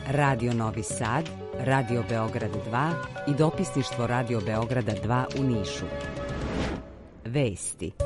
Radio Novi Sad, Radio Beograd 2 i dopisništvo Radio Beograda 2 u Nišu. Vesti.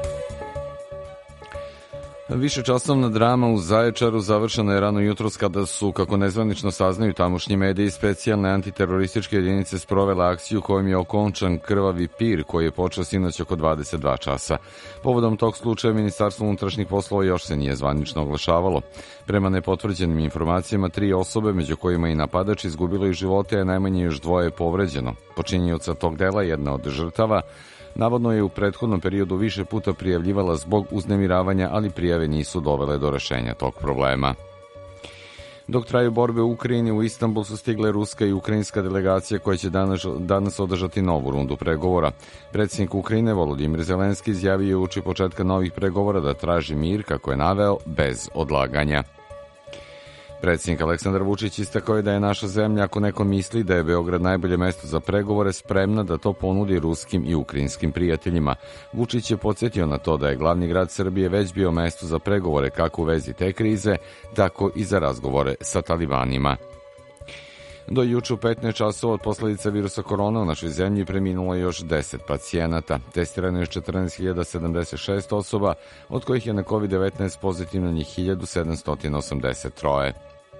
Višečasovna drama u Zaječaru završena je rano jutros kada su, kako nezvanično saznaju tamošnji mediji, specijalne antiterorističke jedinice sprovele akciju kojom je okončan krvavi pir koji je počeo sinoć oko 22 časa. Povodom tog slučaja Ministarstvo unutrašnjih poslova još se nije zvanično oglašavalo. Prema nepotvrđenim informacijama, 3 osobe, među kojima i napadač, izgubilo i živote, a najmanje još 2 je povređeno. Počinioca tog dela, jedna od žrtava, navodno je u prethodnom periodu više puta prijavljivala zbog uznemiravanja, ali prijave nisu dovele do rešenja tog problema. Dok traju borbe u Ukrajini, u Istanbul su stigle ruska i ukrajinska delegacija koja će danas održati novu rundu pregovora. Predsjednik Ukrajine Volodimir Zelenski izjavio je uoči početka novih pregovora da traži mir, kako je naveo, bez odlaganja. Predsjednik Aleksandar Vučić istakao je da je naša zemlja, ako neko misli da je Beograd najbolje mesto za pregovore, spremna da to ponudi ruskim i ukrajinskim prijateljima. Vučić je podsjetio na to da je glavni grad Srbije već bio mesto za pregovore kako u vezi te krize, tako i za razgovore sa talibanima. Do juče u 15 časova od posledica virusa korona u našoj zemlji preminulo je još 10 pacijenata. Testirano je 14.076 osoba, od kojih je na COVID-19 pozitivno njih 1.783.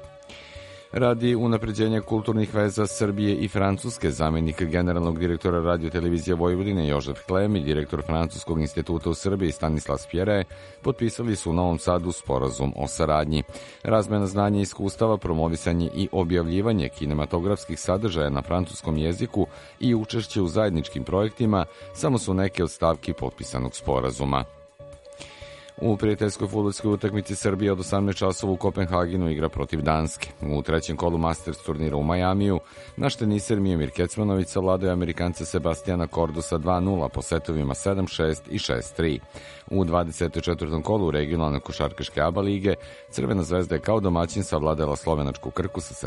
Radi unapređenja kulturnih veza Srbije i Francuske, zamenik generalnog direktora Radio-televizije Vojvodine Jožef Klem i direktor Francuskog instituta u Srbiji Stanislav Spjere potpisali su u Novom Sadu sporazum o saradnji. Razmena znanja i iskustava, promovisanje i objavljivanje kinematografskih sadržaja na francuskom jeziku i učešće u zajedničkim projektima samo su neke od stavki potpisanog sporazuma. U prijateljskoj fudbalskoj utakmici Srbije od 18 časova u Kopenhagenu igra protiv Danske. U trećem kolu Masters turnira u Majamiju naš teniser Miomir Kecmanović savladao je Amerikanca Sebastijana Kordosa 2-0 po setovima 7-6 i 6-3. U 24. kolu regionalne košarkaške ABA lige Crvena zvezda je kao domaćin savladala slovenačku Krku sa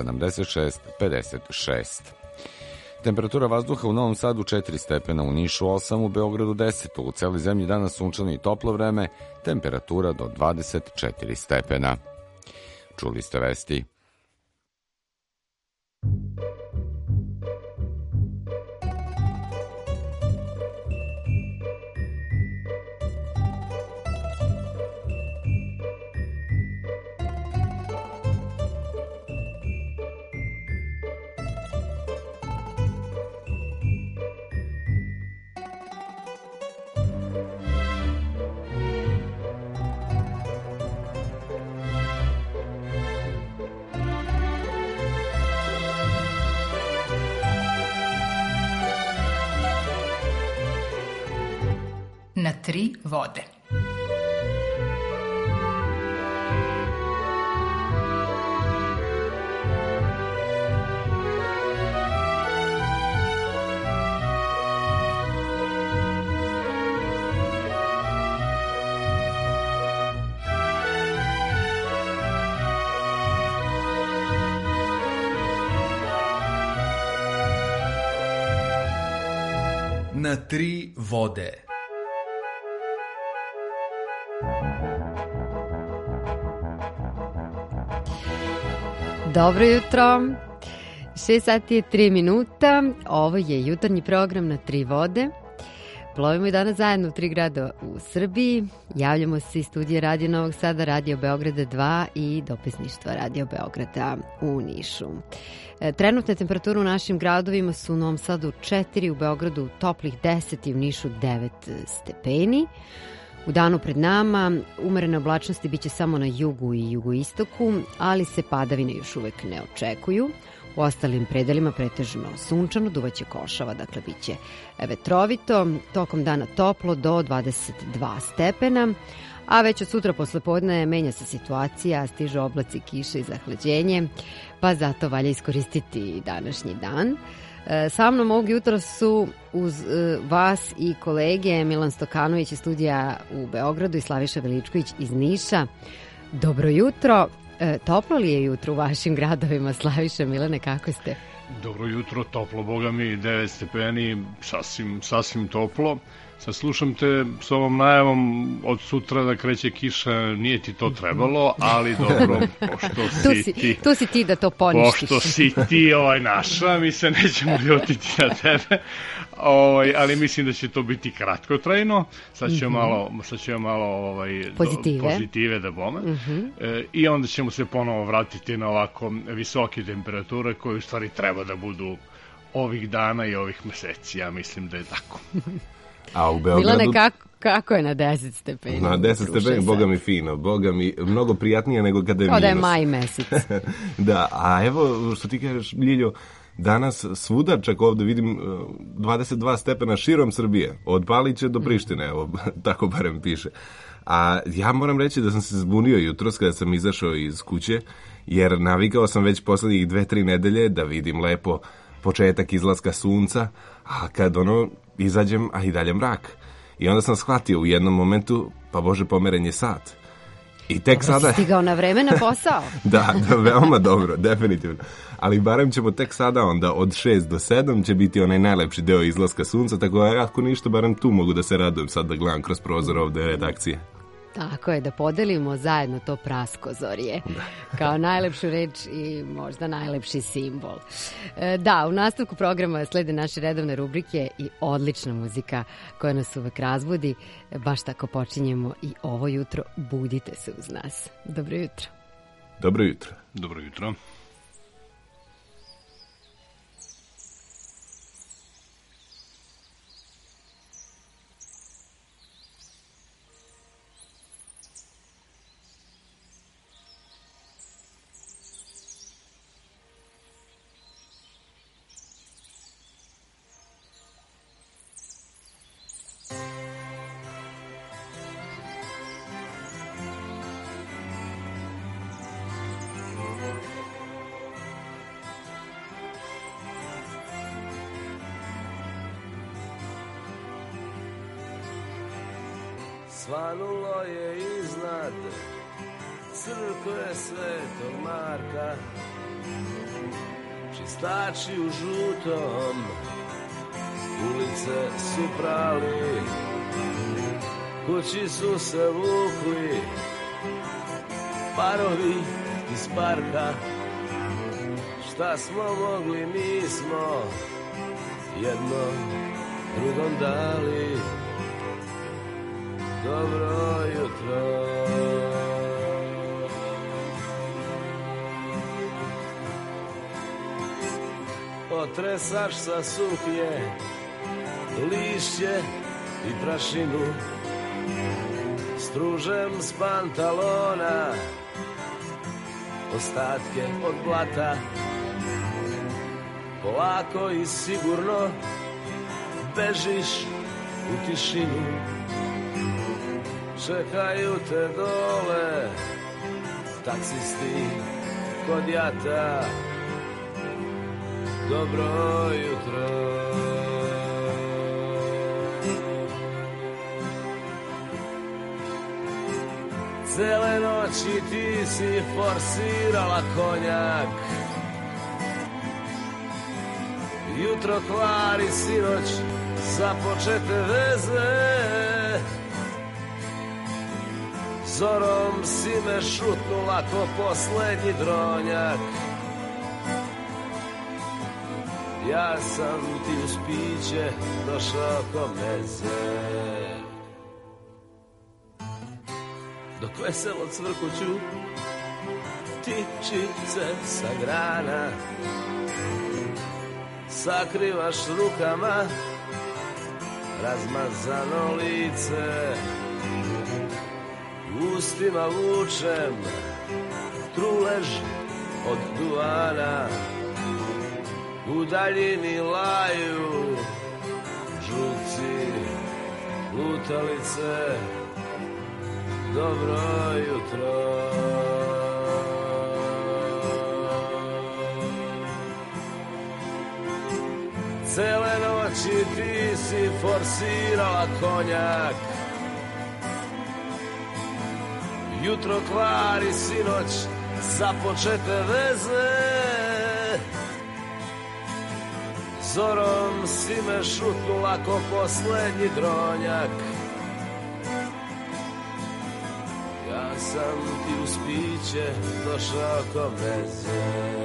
76-56. Temperatura vazduha u Novom Sadu 4 stepena, u Nišu 8, u Beogradu 10, u celoj zemlji danas sunčano i toplo vreme, temperatura do 24 stepena. Čuli ste vesti. Na 3 vode. Na 3 vode. Dobro jutro, 6 sati i 3 minuta, ovo je jutarnji program Na 3 vode. Plovimo i danas zajedno u 3 grada u Srbiji, javljamo se iz studija Radio Novog Sada, Radio Beograda 2 i dopisništva Radio Beograda u Nišu. Trenutne temperature u našim gradovima su u Novom Sadu 4, u Beogradu toplih 10 i u Nišu 9 stepeni. U danu pred nama umerene oblačnosti biće samo na jugu i jugoistoku, ali se padavine još uvek ne očekuju. U ostalim predelima pretežno sunčano, duvaće košava, dakle biće vetrovito. Tokom dana toplo do 22 stepena, a već od sutra poslepodne menja se situacija, stižu oblaci, kiše i zahlađenje, pa zato valja iskoristiti današnji dan. Sa mnom ovog jutra su uz vas i kolege Milan Stokanović iz studija u Beogradu i Slaviša Veličković iz Niša. Dobro jutro. Toplo li je jutro u vašim gradovima, Slaviša, Milane, kako ste? Dobro jutro, toplo, boga mi, 9 stepeni, sasvim toplo. Sad slušam te s ovom najavom od sutra da kreće kiša, nije ti to trebalo, ali dobro, pošto si ti... Tu si ti da to poništiš. Pošto si ti naša, mi se nećemo ljutiti na tebe, ali mislim da će to biti kratkotrajno. Sad ćemo malo pozitive da bome. I onda ćemo se ponovo vratiti na ovako visoke temperature koje u stvari treba da budu ovih dana i ovih meseci. Ja mislim da je tako. A u Beogradu... Milane, kako je na 10 stepeni? Na 10 stepeni, boga mi fino, boga mi mnogo prijatnije nego kada je minus. Kao da je maj mesec. Da, a evo što ti kažeš, Ljiljo, danas svuda, čak ovde vidim 22 stepena širom Srbije, od Palića do Prištine, evo, tako barem piše. A ja moram reći da sam se zbunio jutros kada sam izašao iz kuće, jer navikao sam već poslednjih 2-3 nedelje da vidim lepo početak izlaska sunca, a kad izađem, a i dalje mrak. I onda sam shvatio u jednom momentu, pa bože, pomeren je sat. I tek sada... Si stigao na vreme na posao. Da, veoma dobro, definitivno. Ali barem ćemo tek sada onda od 6 do 7 će biti onaj najlepši deo izlaska sunca, tako da ako ništa, barem tu mogu da se radujem sad da gledam kroz prozor ovde redakcije. Tako je, da podelimo zajedno to praskozorje kao najlepšu reč i možda najlepši simbol. Da, u nastavku programa slede naše redovne rubrike i odlična muzika koja nas uvek razbudi. Baš tako počinjemo i ovo jutro. Budite se uz nas. Dobro jutro. Dobro jutro. Dobro jutro. Svanulo je iznad crkve Svetog Marka, čistači u žutom ulice su prali, kući su se vukli parovi iz parka. Šta smo mogli, mi smo jednom drugom dali dobro jutro. Otresaš sa suknje lišće i prašinu, stružem s pantalona ostatke od blata. Polako i sigurno bežiš u tišinu, čekaju te dole taksisti kod jata. Dobro jutro. Cele noći ti si forsirala konjak, jutro kvari sinoć započete veze. Zorom si me šutnula ko poslednji dronjak. Ja sam ti uz piće došao ko meze. Dok veselo cvrkuću ptičice sa grana, sakrivaš rukama razmazano lice. Ustima vučem trulež od duvana, u daljini laju žuci lutalice. Dobro jutro. Cele noći ti si forsirala konjak, jutro kvari sinoć započete veze. zorom si me šutnula ko poslednji dronjak. Ja sam ti uz piće došao ko meze.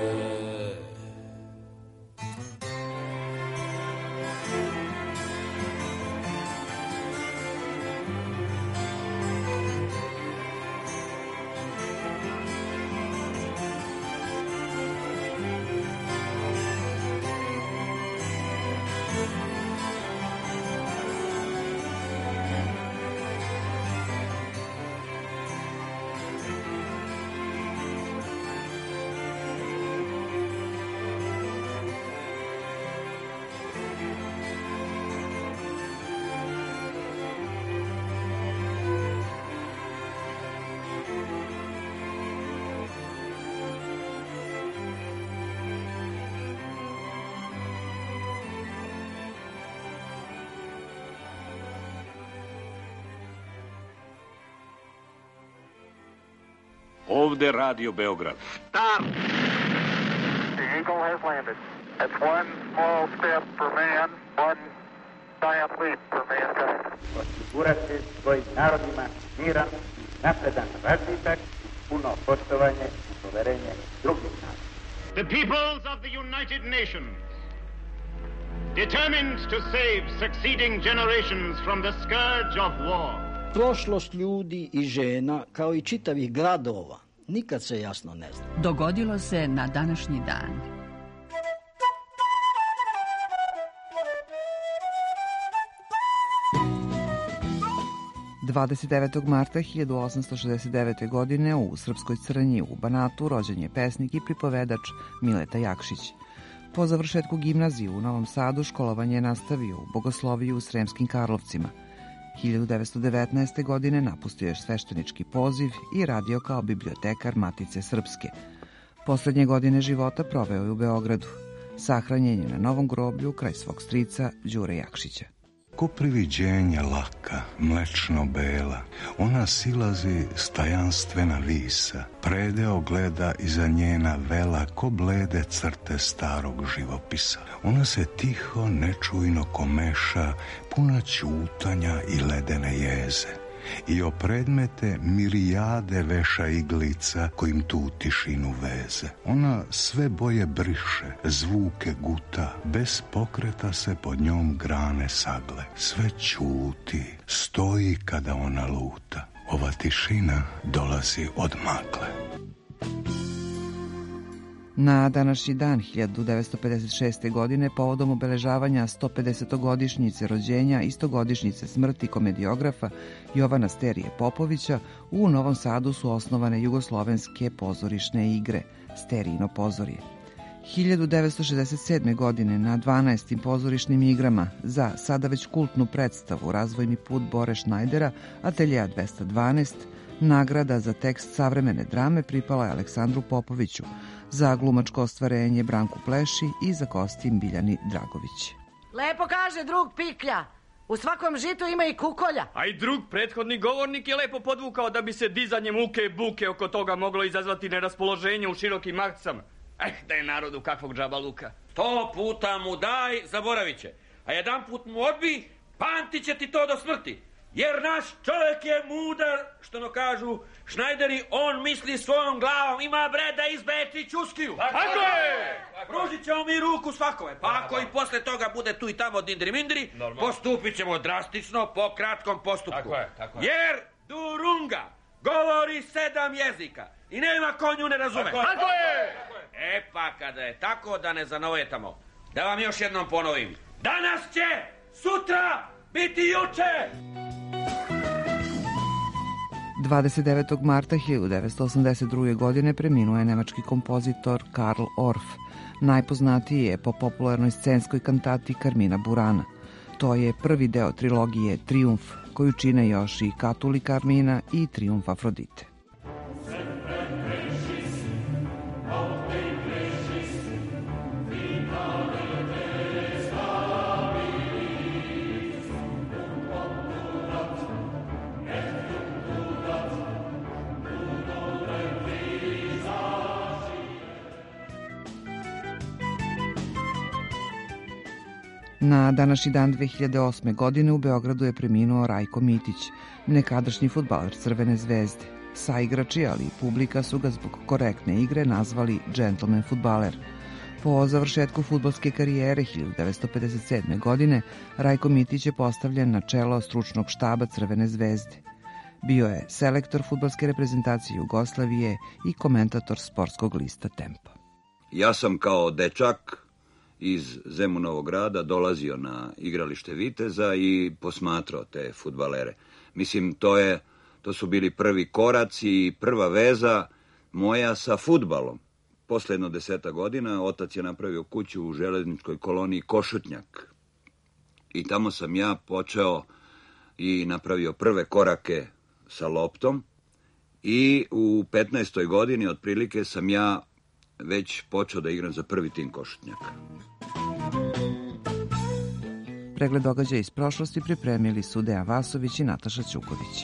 Ovde Radio Beograd. Stop! The Eagle has landed. That's one small step for man, one giant leap for mankind. Osigurati svojim narodima miran, napredan razvitak, puno poštovanje i poverenje drugih naroda. The peoples of the United Nations, determined to save succeeding generations from the scourge of war. Prošlost ljudi i žena, kao i čitavih gradova, nikad se jasno ne zna. Dogodilo se na današnji dan. ...29. marta 1869. godine u Srpskoj Crnji u Banatu rođen je pesnik i pripovedač Mileta Jakšić. Po završetku gimnazije u Novom Sadu školovanje je nastavio u bogosloviju u Sremskim Karlovcima. 1919. godine napustio je sveštenički poziv i radio kao bibliotekar Matice Srpske. Poslednje godine života proveo je u Beogradu. Sahranjen je na Novom groblju kraj svog strica Đure Jakšića. Ko priviđenja laka, mlečno bela, ona silazi stajanstvena visa, predeo gleda iza njena vela ko blede crte starog živopisa. Ona se tiho, nečujno komeša, puna ćutanja i ledene jeze. I o predmete mirijade veša iglica kojim tu tišinu veze. Ona sve boje briše, zvuke guta, bez pokreta se pod njom grane sagle. Sve ćuti, stoji kada ona luta. Ova tišina dolazi od magle. Na današnji dan 1956. godine povodom obeležavanja 150-godišnjice rođenja i 100-godišnjice smrti komediografa Jovana Sterije Popovića u Novom Sadu su osnovane jugoslovenske pozorišne igre Sterijino pozorje. 1967. godine na 12. pozorišnim igrama za sada već kultnu predstavu Razvojni put Bore Šnajdera Ateljeja 212 nagrada za tekst savremene drame pripala je Aleksandru Popoviću, za glumačko ostvarenje Branku Pleši i za kostim Biljani Dragović. Lepo kaže drug Piklja, u svakom žitu ima i kukolja. A i drug prethodni govornik je lepo podvukao da bi se dizanje muke i buke oko toga moglo izazvati neraspoloženje u širokim masama. Da je narodu kakvog džabaluka. 100 puta mu daj, zaboravit će. A jedan put mu odbi, pamtit će ti to do smrti. Jer naš čovjek je mudar, što no kažu Šnajderi, on misli svojom glavom, ima bre da izbeči čuskiju. Tako je! Pružit ćemo mi ruku svakome, pa ako i posle toga bude tu i tamo dindri-mindri, postupit ćemo drastično po kratkom postupku. Tako je. Jer Durunga govori 7 jezika i nema ko nju ne razume. Tako je! Pa kada je tako, da ne zanovetamo. Da vam još jednom ponovim. Danas će, sutra biti juče! 29. marta 1982. godine preminuo je nemački kompozitor Karl Orff. Najpoznatiji je po popularnoj scenskoj kantati Carmina Burana. To je prvi deo trilogije Trijumf, koju čine još i Katuli Carmina i Trijumf Afrodite. Na današnji dan 2008. godine u Beogradu je preminuo Rajko Mitić, nekadašnji fudbaler Crvene zvezde. Saigrači, ali i publika su ga zbog korektne igre nazvali džentlmen fudbaler. Po završetku fudbalske karijere 1957. godine Rajko Mitić je postavljen na čelo stručnog štaba Crvene zvezde. Bio je selektor fudbalske reprezentacije Jugoslavije i komentator sportskog lista Tempo. Ja sam kao dečak iz Zemunovog grada dolazio na igralište Viteza i posmatrao te fudbalere. Mislim, to su bili prvi koraci i prva veza moja sa fudbalom. Posle jedno 10 godina otac je napravio kuću u železničkoj koloniji Košutnjak. I tamo sam ja počeo i napravio prve korake sa loptom. I u 15. godini otprilike sam ja već počeo da igram za prvi tim Košutnjaka. Pregled događaja iz prošlosti pripremili su Dejan Vasović i Nataša Ćuković.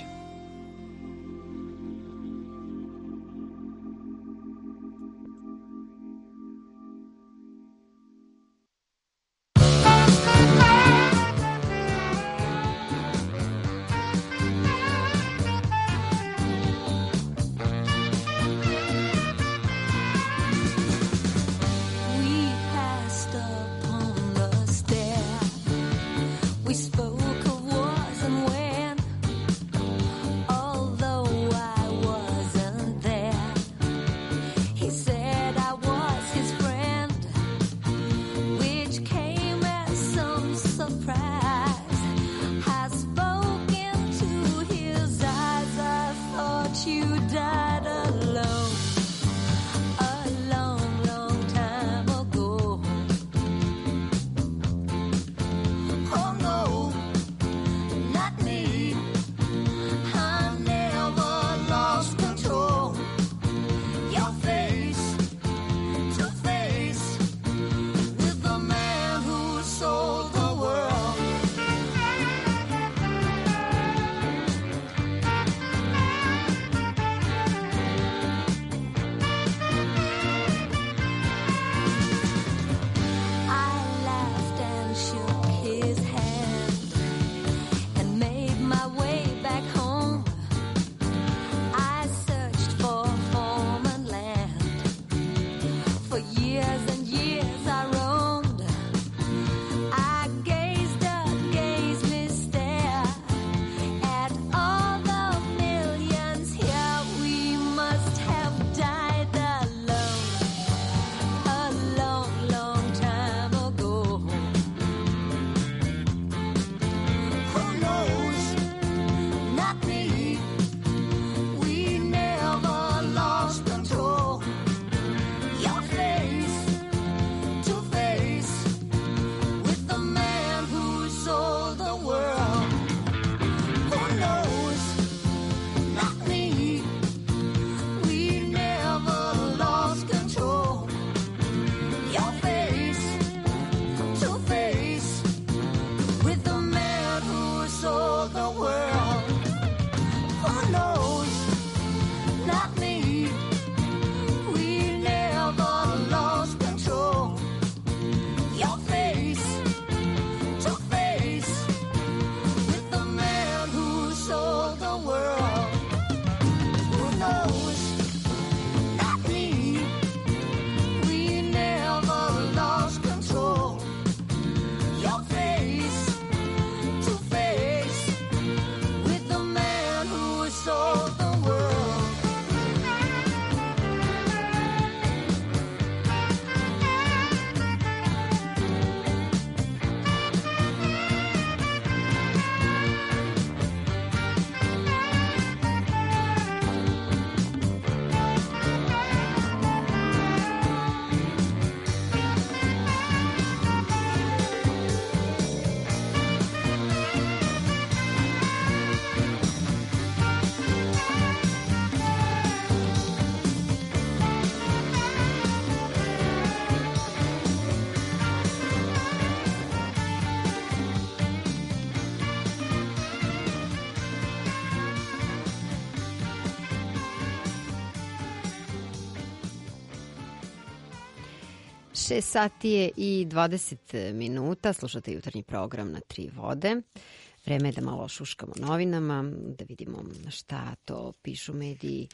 6 sati je i 20 minuta, slušate jutarnji program na Tri vode. Vreme je da malo šuškamo novinama, da vidimo šta to pišu mediji,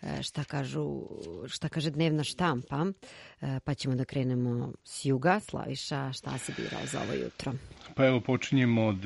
šta kaže dnevna štampa, pa ćemo da krenemo s juga. Slaviša, šta si birao za ovo jutro? Pa evo počinjemo od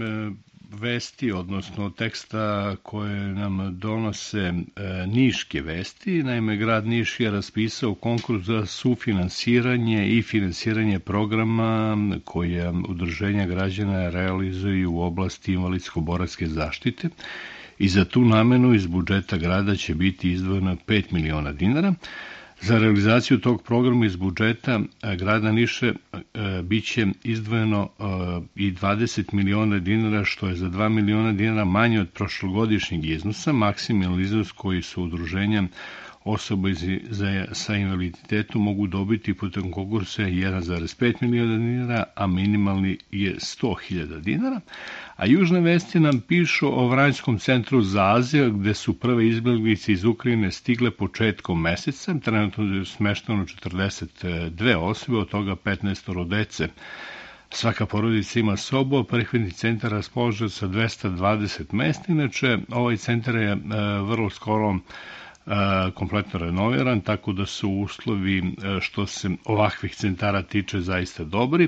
vesti, odnosno teksta koje nam donose niške vesti. Naime, grad Niš je raspisao konkurs za sufinansiranje i finansiranje programa koje udruženja građana realizuju u oblasti invalidsko-boračke zaštite i za tu namenu iz budžeta grada će biti izdvojeno 5 miliona dinara. Za realizaciju tog programa iz budžeta grada Niša biće izdvojeno i 20 miliona dinara, što je za 2 miliona dinara manje od prošlogodišnjeg iznosa. Maksimalni iznos koji su udruženja osoba sa invaliditetom mogu dobiti putem konkursa 1,5 miliona dinara, a minimalni je 100.000 dinara. A južne vesti nam pišu o Vranjskom centru za azil, gde su prve izbjeglice iz Ukrajine stigle početkom meseca. Trenutno je smešteno 42 osobe, od toga 15 dece. Svaka porodica ima sobu, a prihvatni centar raspolaže sa 220 mesta. Inače, ovaj centar je vrlo skoro kompletno renoviran, tako da su uslovi što se ovakvih centara tiče zaista dobri.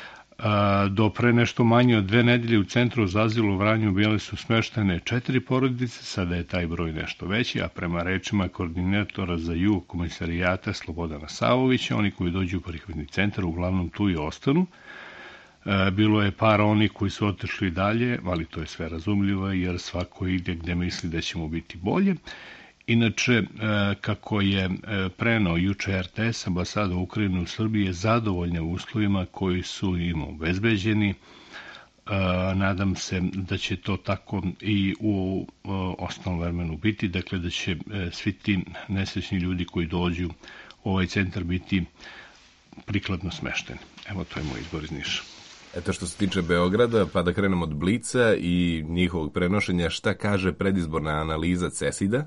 Do pre nešto manje od 2 nedelje u centru za azil u Vranju bile su smeštene 4 porodice, sada je taj broj nešto veći, a prema rečima koordinatora za jug komisarijata Slobodana Savovića, oni koji dođu u prihvatni centar uglavnom tu i ostanu. Bilo je par onih koji su otišli dalje, ali to je sve razumljivo jer svako ide gde misli da će mu biti bolje. Inače, kako je preneo juče RTS, ambasada Ukrajine u Srbiji je zadovoljna uslovima koji su im obezbeđeni. Nadam se da će to tako i u ostalom vremenu biti, dakle da će svi ti nesrećni ljudi koji dođu u ovaj centar biti prikladno smešteni. Evo, to je moj izbor iz Niša. Eto što se tiče Beograda, pa da krenemo od Blica i njihovog prenošenja, šta kaže predizborna analiza CESID-a.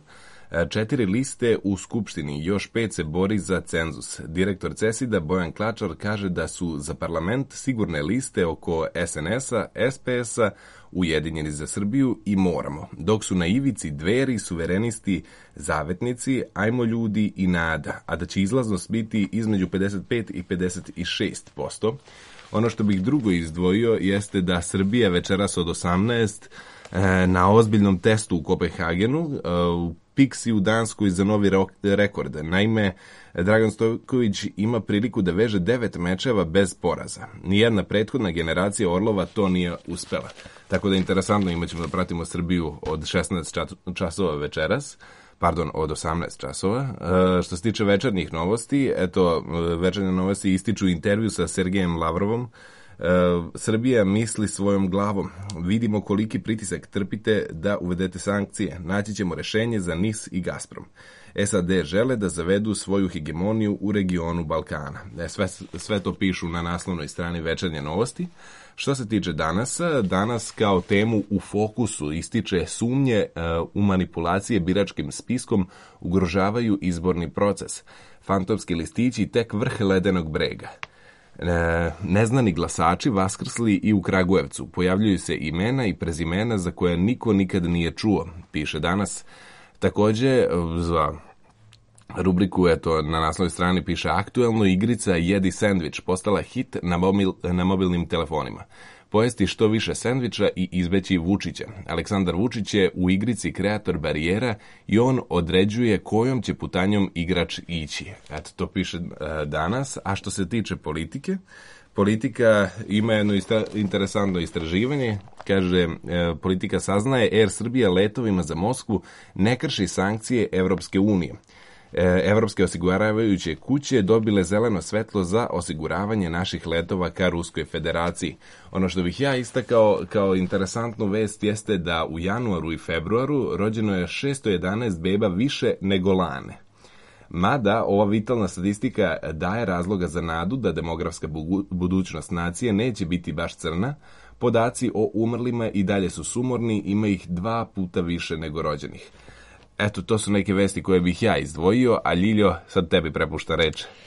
4 liste u Skupštini, još 5 se bori za cenzus. Direktor CESID-a Bojan Klačar kaže da su za parlament sigurne liste oko SNS-a, SPS-a, Ujedinjeni za Srbiju i Moramo, dok su na ivici Dveri, Suverenisti, Zavetnici, Ajmo ljudi i Nada, a da će izlaznost biti između 55 i 56%. Ono što bih drugo izdvojio jeste da Srbija večeras od 18 na ozbiljnom testu u Kopenhagenu, u Pixi u Danskoj za novi rekord. Naime, Dragan Stojković ima priliku da veže 9 mečeva bez poraza. Nijedna prethodna generacija Orlova to nije uspela. Tako da je interesantno, imat ćemo da pratimo Srbiju od 16 časova večeras. Pardon, od 18 časova. Što se tiče večernjih novosti, eto, večernje novosti ističu intervju sa Sergejem Lavrovom. Srbija misli svojom glavom. Vidimo koliki pritisak trpite da uvedete sankcije. Naći ćemo rešenje za NIS i Gazprom. SAD žele da zavedu svoju hegemoniju u regionu Balkana. Sve to pišu na naslovnoj strani večernje novosti. Što se tiče danas kao temu u fokusu ističe sumnje u manipulacije biračkim spiskom ugrožavaju izborni proces. Fantomski listići tek vrh ledenog brega. Neznani glasači vaskrsli i u Kragujevcu. Pojavljuju se imena i prezimena za koje niko nikad nije čuo, piše danas. Takođe, za rubriku, eto, na naslovnoj strani piše aktuelno, igrica Jedi sendvič postala hit na mobilnim telefonima. Pojesti što više sendviča i izbeći Vučića. Aleksandar Vučić je u igrici kreator barijera i on određuje kojom će putanjom igrač ići. Eto, to piše danas. A što se tiče politike, politika ima jedno interesantno istraživanje. Kaže, politika saznaje Air Srbija letovima za Moskvu ne krši sankcije Evropske unije. Evropske osiguravajuće kuće dobile zeleno svetlo za osiguravanje naših letova ka Ruskoj federaciji. Ono što bih ja istakao kao interesantnu vest jeste da u januaru i februaru rođeno je 611 beba više nego lane. Mada ova vitalna statistika daje razloga za nadu da demografska budućnost nacije neće biti baš crna, podaci o umrlima i dalje su sumorni, ima ih 2 puta više nego rođenih. Eto, to su neke vesti koje bih ja izdvojio, a Ljiljo, sad tebi prepušta reč.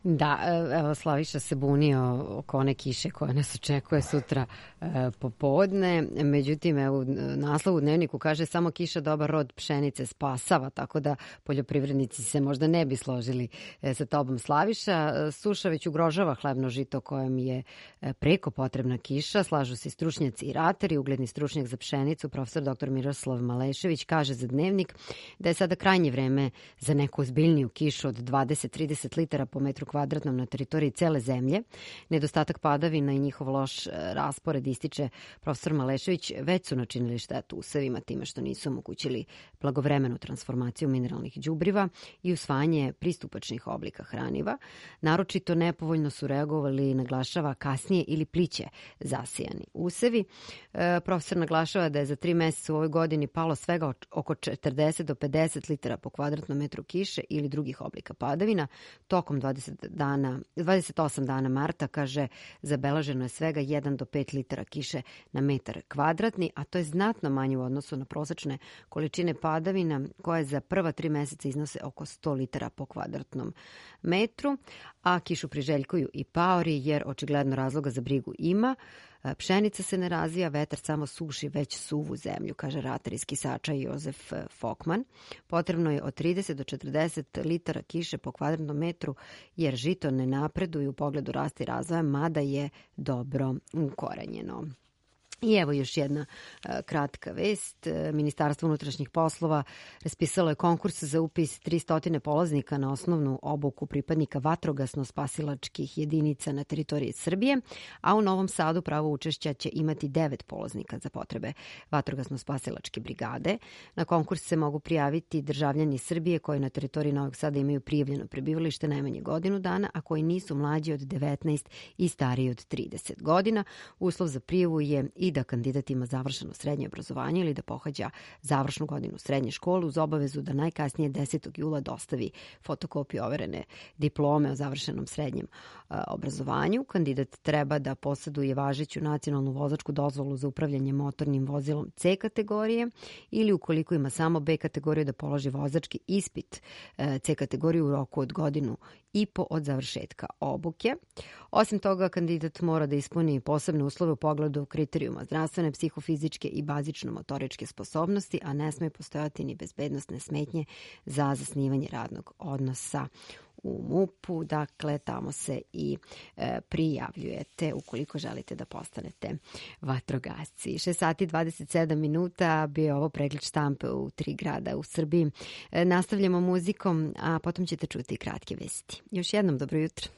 Da, evo Slaviša se bunio oko one kiše koja nas očekuje sutra popodne. Međutim, evo, naslov u Dnevniku kaže samo kiša dobar rod pšenice spasava, tako da poljoprivrednici se možda ne bi složili sa tobom, Slaviša. Suša već ugrožava hlebno žito kojem je preko potrebna kiša. Slažu se stručnjaci i ratari. Ugledni stručnjak za pšenicu, profesor dr. Miroslav Malešević, kaže za Dnevnik da je sada krajnje vreme za neku ozbiljniju kišu od 20-30 litara po metru kvadratnom na teritoriji cele zemlje. Nedostatak padavina i njihov loš raspored, ističe profesor Malešević, već su načinili štetu usevima time što nisu omogućili blagovremenu transformaciju mineralnih đubriva i usvajanje pristupačnih oblika hraniva. Naročito nepovoljno su reagovali, naglašava, kasnije ili pliće zasijani usevi. Profesor naglašava da je za 3 meseca u ovoj godini palo svega oko 40 do 50 litara po kvadratnom metru kiše ili drugih oblika padavina. Tokom 28 dana marta, kaže, zabeleženo je svega 1 do 5 litara kiše na metar kvadratni, a to je znatno manje u odnosu na prosečne količine padavina koje za prva 3 meseca iznose oko 100 litara po kvadratnom metru, a kišu priželjkuju i paori jer očigledno razloga za brigu ima. Pšenica se ne razvija, vetar samo suši već suvu zemlju, kaže ratar iz Kisača Jozef Fokman. Potrebno je od 30 do 40 litara kiše po kvadratnom metru jer žito ne napreduje u pogledu rasta i razvoja, mada je dobro ukorenjeno. I evo još jedna kratka vest. Ministarstvo unutrašnjih poslova raspisalo je konkurs za upis 300 polaznika na osnovnu obuku pripadnika vatrogasno-spasilačkih jedinica na teritoriji Srbije, a u Novom Sadu pravo učešća će imati 9 polaznika za potrebe vatrogasno-spasilačke brigade. Na konkurs se mogu prijaviti državljani Srbije koji na teritoriji Novog Sada imaju prijavljeno prebivalište najmanje godinu dana, a koji nisu mlađi od 19 i stariji od 30 godina. Uslov za prijavu je i da kandidat ima završeno srednje obrazovanje ili da pohađa završnu godinu srednje škole uz obavezu da najkasnije 10. jula dostavi fotokopiju overene diplome o završenom srednjem obrazovanju. Kandidat treba da posjeduje važeću nacionalnu vozačku dozvolu za upravljanje motornim vozilom C kategorije ili ukoliko ima samo B kategoriju da položi vozački ispit C kategoriju u roku od godinu i po od završetka obuke. Osim toga, kandidat mora da ispuni posebne uslove u pogledu kriterijuma zdravstvene, psihofizičke i bazično-motoričke sposobnosti, a ne smije postojati ni bezbednosne smetnje za zasnivanje radnog odnosa u MUP-u. Dakle, tamo se i prijavljujete ukoliko želite da postanete vatrogasci. 6 sati 27 minuta bio je ovo pregled štampe u 3 grada u Srbiji. Nastavljamo muzikom, a potom ćete čuti kratke vesti. Još jednom dobro jutro.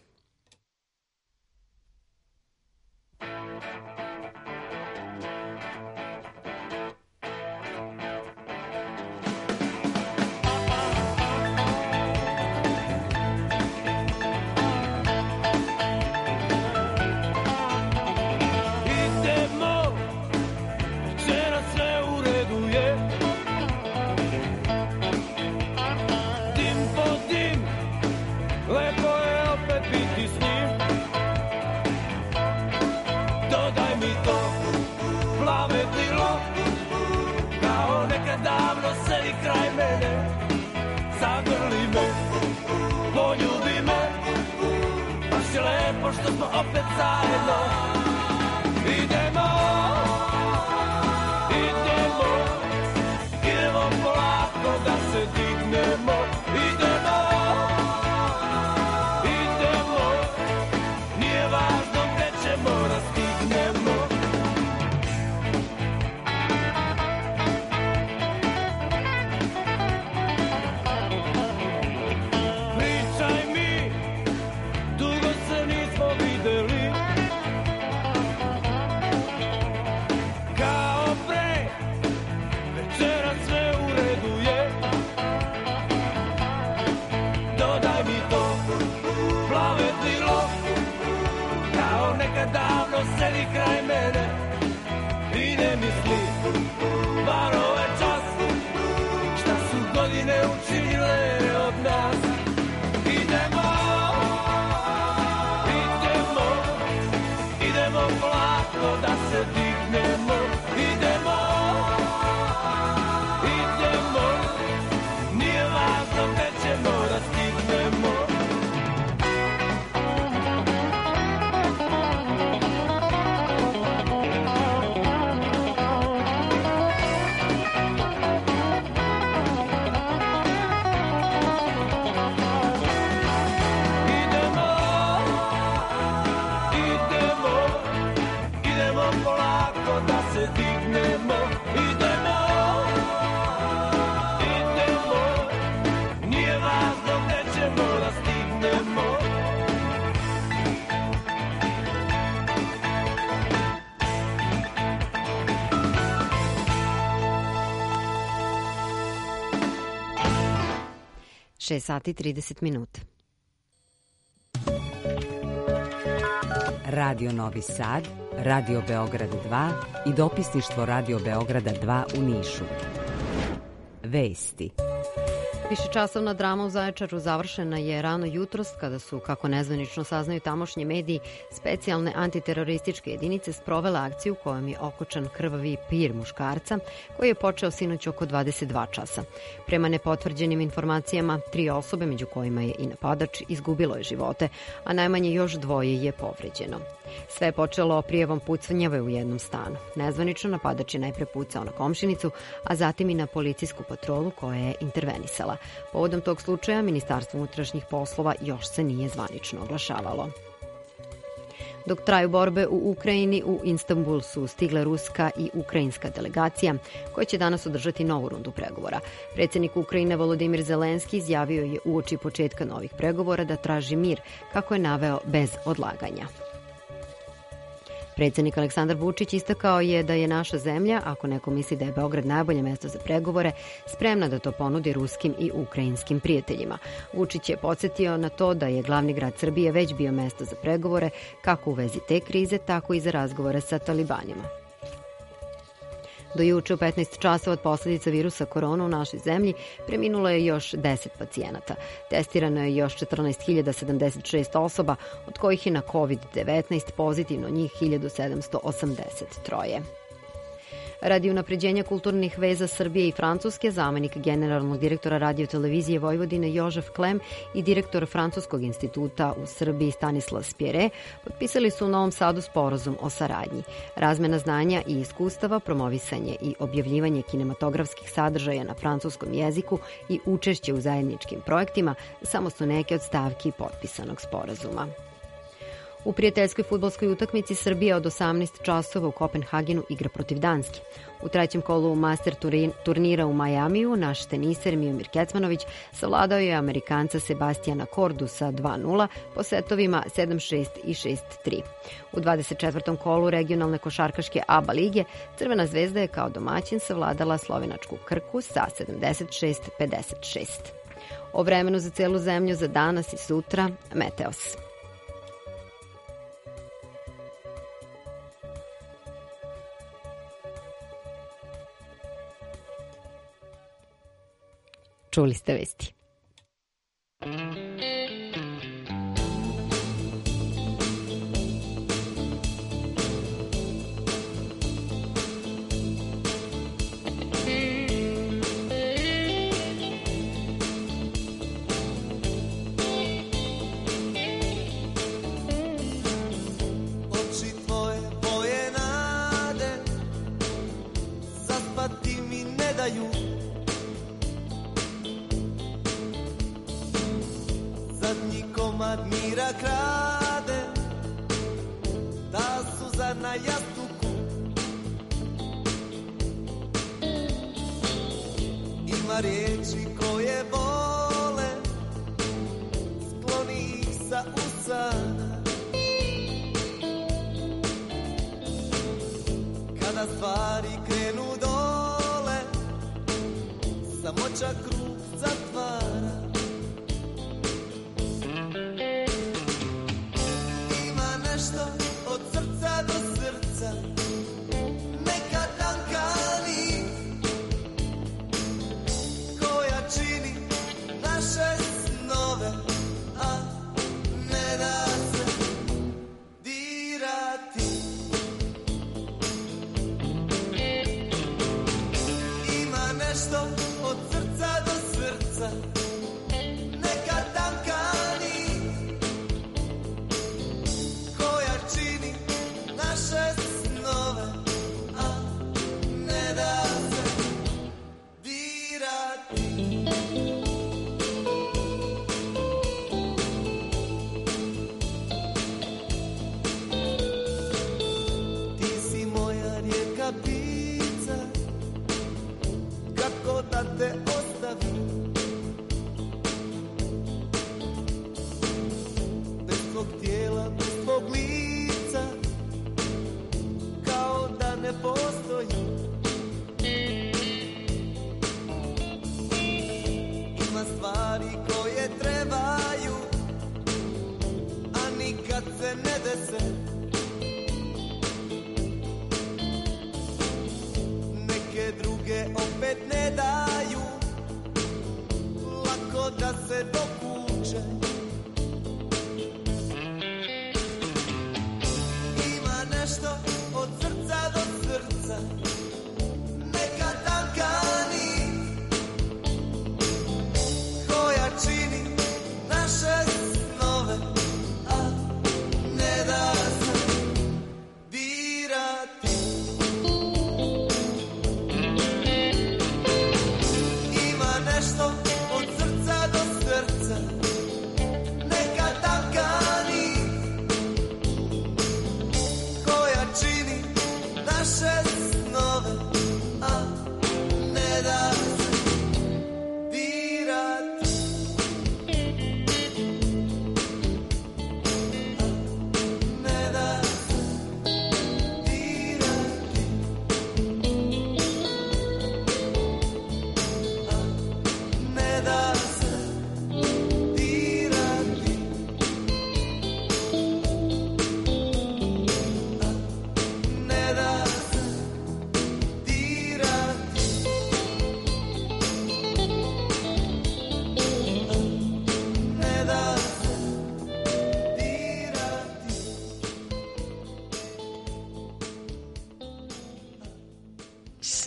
Što smo opet zajedno. Idemo, idemo, idemo polako da se dignemo. Idemo, idemo, nije važno gde ćemo da stignemo. Pričaj mi, dugo se nismo videli, kao pre, večera sve u redu je. Dodaj mi to plave krilo, kao nekad davno sedi kraj mene. I ne misli, bar ovaj čas, šta su godine učinile od nas. Idemo, idemo polako da se dignemo. Idemo, idemo, nije važno gde ćemo da stignemo. budemo. 6 sati 30 minuta. Radio Novi Sad, Radio Beograd 2 i dopisništvo Radio Beograda 2 u Nišu. Vesti. Višečasovna drama u Zaječaru završena je rano jutros kada su, kako nezvanično saznaju tamošnji mediji, specijalne antiterorističke jedinice sprovele akciju kojom je okočan krvavi pir muškarca koji je počeo sinoć oko 22 časa. Prema nepotvrđenim informacijama, 3 osobe, među kojima je i napadač, izgubilo je živote, a najmanje još 2 je povređeno. Sve je počelo prijavom pucnjave u jednom stanu. Nezvanično napadač je najpre pucao na komšinicu, a zatim i na policijsku patrolu koja je intervenisala. Povodom tog slučaja Ministarstvo unutrašnjih poslova još se nije zvanično oglašavalo. Dok traju borbe u Ukrajini, u Istanbul su stigle ruska i ukrajinska delegacija koja će danas održati novu rundu pregovora. Predsjednik Ukrajine Volodimir Zelenski izjavio je uoči početka novih pregovora da traži mir, kako je naveo, bez odlaganja. Predsjednik Aleksandar Vučić istakao je da je naša zemlja, ako neko misli da je Beograd najbolje mesto za pregovore, spremna da to ponudi ruskim i ukrajinskim prijateljima. Vučić je podsjetio na to da je glavni grad Srbije već bio mesto za pregovore, kako u vezi te krize, tako i za razgovore sa talibanima. Do juče u 15 časova od posljedica virusa korona u našoj zemlji preminulo je još 10 pacijenata. Testirano je još 14.076 osoba, od kojih je na COVID-19 pozitivno njih 1783. Radi unapređenja kulturnih veza Srbije i Francuske, zamenik generalnog direktora Radio-televizije Vojvodine Jožef Klem i direktor Francuskog instituta u Srbiji Stanislav Spjere potpisali su u Novom Sadu sporazum o saradnji. Razmena znanja i iskustava, promovisanje i objavljivanje kinematografskih sadržaja na francuskom jeziku i učešće u zajedničkim projektima samo su neke od stavki potpisanog sporazuma. U prijateljskoj fudbalskoj utakmici Srbija od 18 časova u Kopenhagenu igra protiv Danske. U trećem kolu master turnira u Majamiju naš teniser Miomir Kecmanović savladao je Amerikanca Sebastijana Kordu sa 2:0 po setovima 7:6 i 6:3. U 24. kolu regionalne košarkaške ABA lige Crvena zvezda je kao domaćin savladala slovenačku Krku sa 76-56. O vremenu za celu zemlju za danas i sutra Meteos. Čuli ste vesti. Oči tvoje boje nade, zaspati mi ne daju. Zadnji komad mira krade, ta suza na jastuku. Ima riječi koje bole, skloni ih sa usana. Kada stvari krenu dole, samoća krug zatvara. Od srca do srca, neka tanka nit koja čini naše snove, a ne da se dirati. Ima nešto od srca do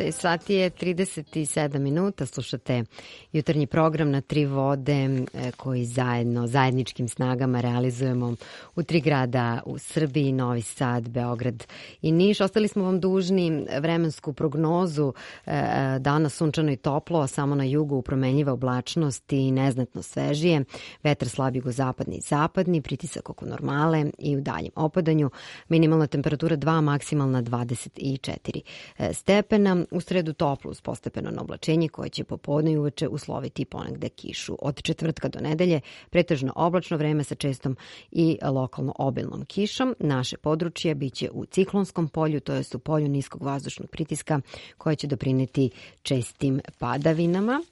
6 sati je 37 minuta, slušate jutarnji program na Tri vode koji zajedničkim snagama realizujemo u 3 grada u Srbiji, Novi Sad, Beograd i Niš. Ostali smo vam dužni vremensku prognozu, danas sunčano i toplo, a samo na jugu promenljiva oblačnost i neznatno svežije, vetar slab jugozapadni i zapadni, pritisak oko normale i u daljem opadanju, minimalna temperatura 2, maksimalna 24 stepena. U sredu toplo uz postepeno oblačenje koje će popodne i uveče usloviti ponegde kišu. Od četvrtka do nedelje pretežno oblačno vreme sa čestom i lokalno obilnom kišom. Naše područje biće u ciklonskom polju, to jest u polju niskog vazdušnog pritiska koje će doprineti čestim padavinama.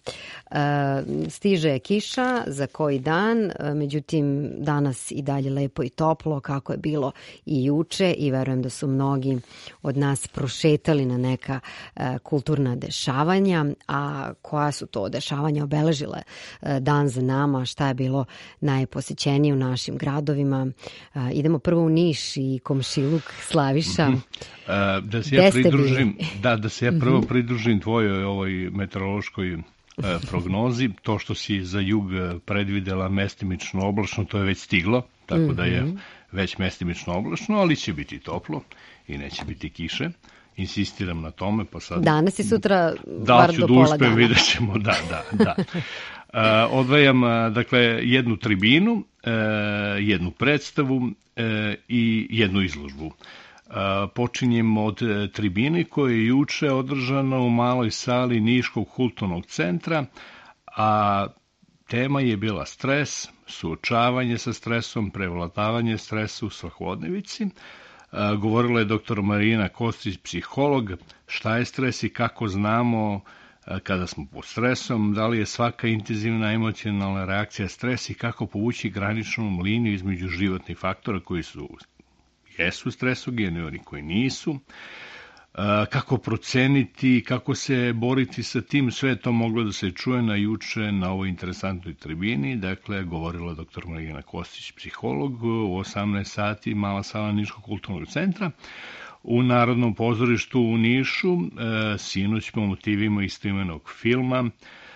Stiže kiša za koji dan, međutim danas i dalje lepo i toplo kako je bilo i juče i verujem da su mnogi od nas prošetali na neka kulturna dešavanja, a koja su to dešavanja obeležile dan za nama, šta je bilo najposećenije u našim gradovima. Idemo prvo u Niš i komšiluk Slaviša. Da se ja pridružim, da se ja prvo pridružim tvojoj ovoj meteorološkoj prognozi. To što si za jug predvidela mestimično oblačno, to je već stiglo, tako da je već mestimično oblačno, ali će biti toplo i neće biti kiše. Insistiram na tome, pa sad... Danas i sutra bar do pola dana. Vidjet ćemo, da. Odvajam, dakle, jednu tribinu, jednu predstavu i jednu izložbu. Počinjemo od tribine koja je juče održana u maloj sali Niškog kulturnog centra, a tema je bila stres, suočavanje sa stresom, prevladavanje stresa u svakodnevici. Govorila je dr. Marina Kostić, psiholog, šta je stres i kako znamo kada smo pod stresom, da li je svaka intenzivna emocionalna reakcija stres i kako povući graničnu liniju između životnih faktora koji jesu stresogeni, oni koji nisu, kako proceniti, kako se boriti sa tim, sve to moglo da se čuje na juče na ovoj interesantnoj tribini. Dakle, govorila dr. Marina Kostić, psiholog, u 18 sati, mala sala Niškog kulturnog centra. U Narodnom pozorištu u Nišu, sinoć po motivima istoimenog filma,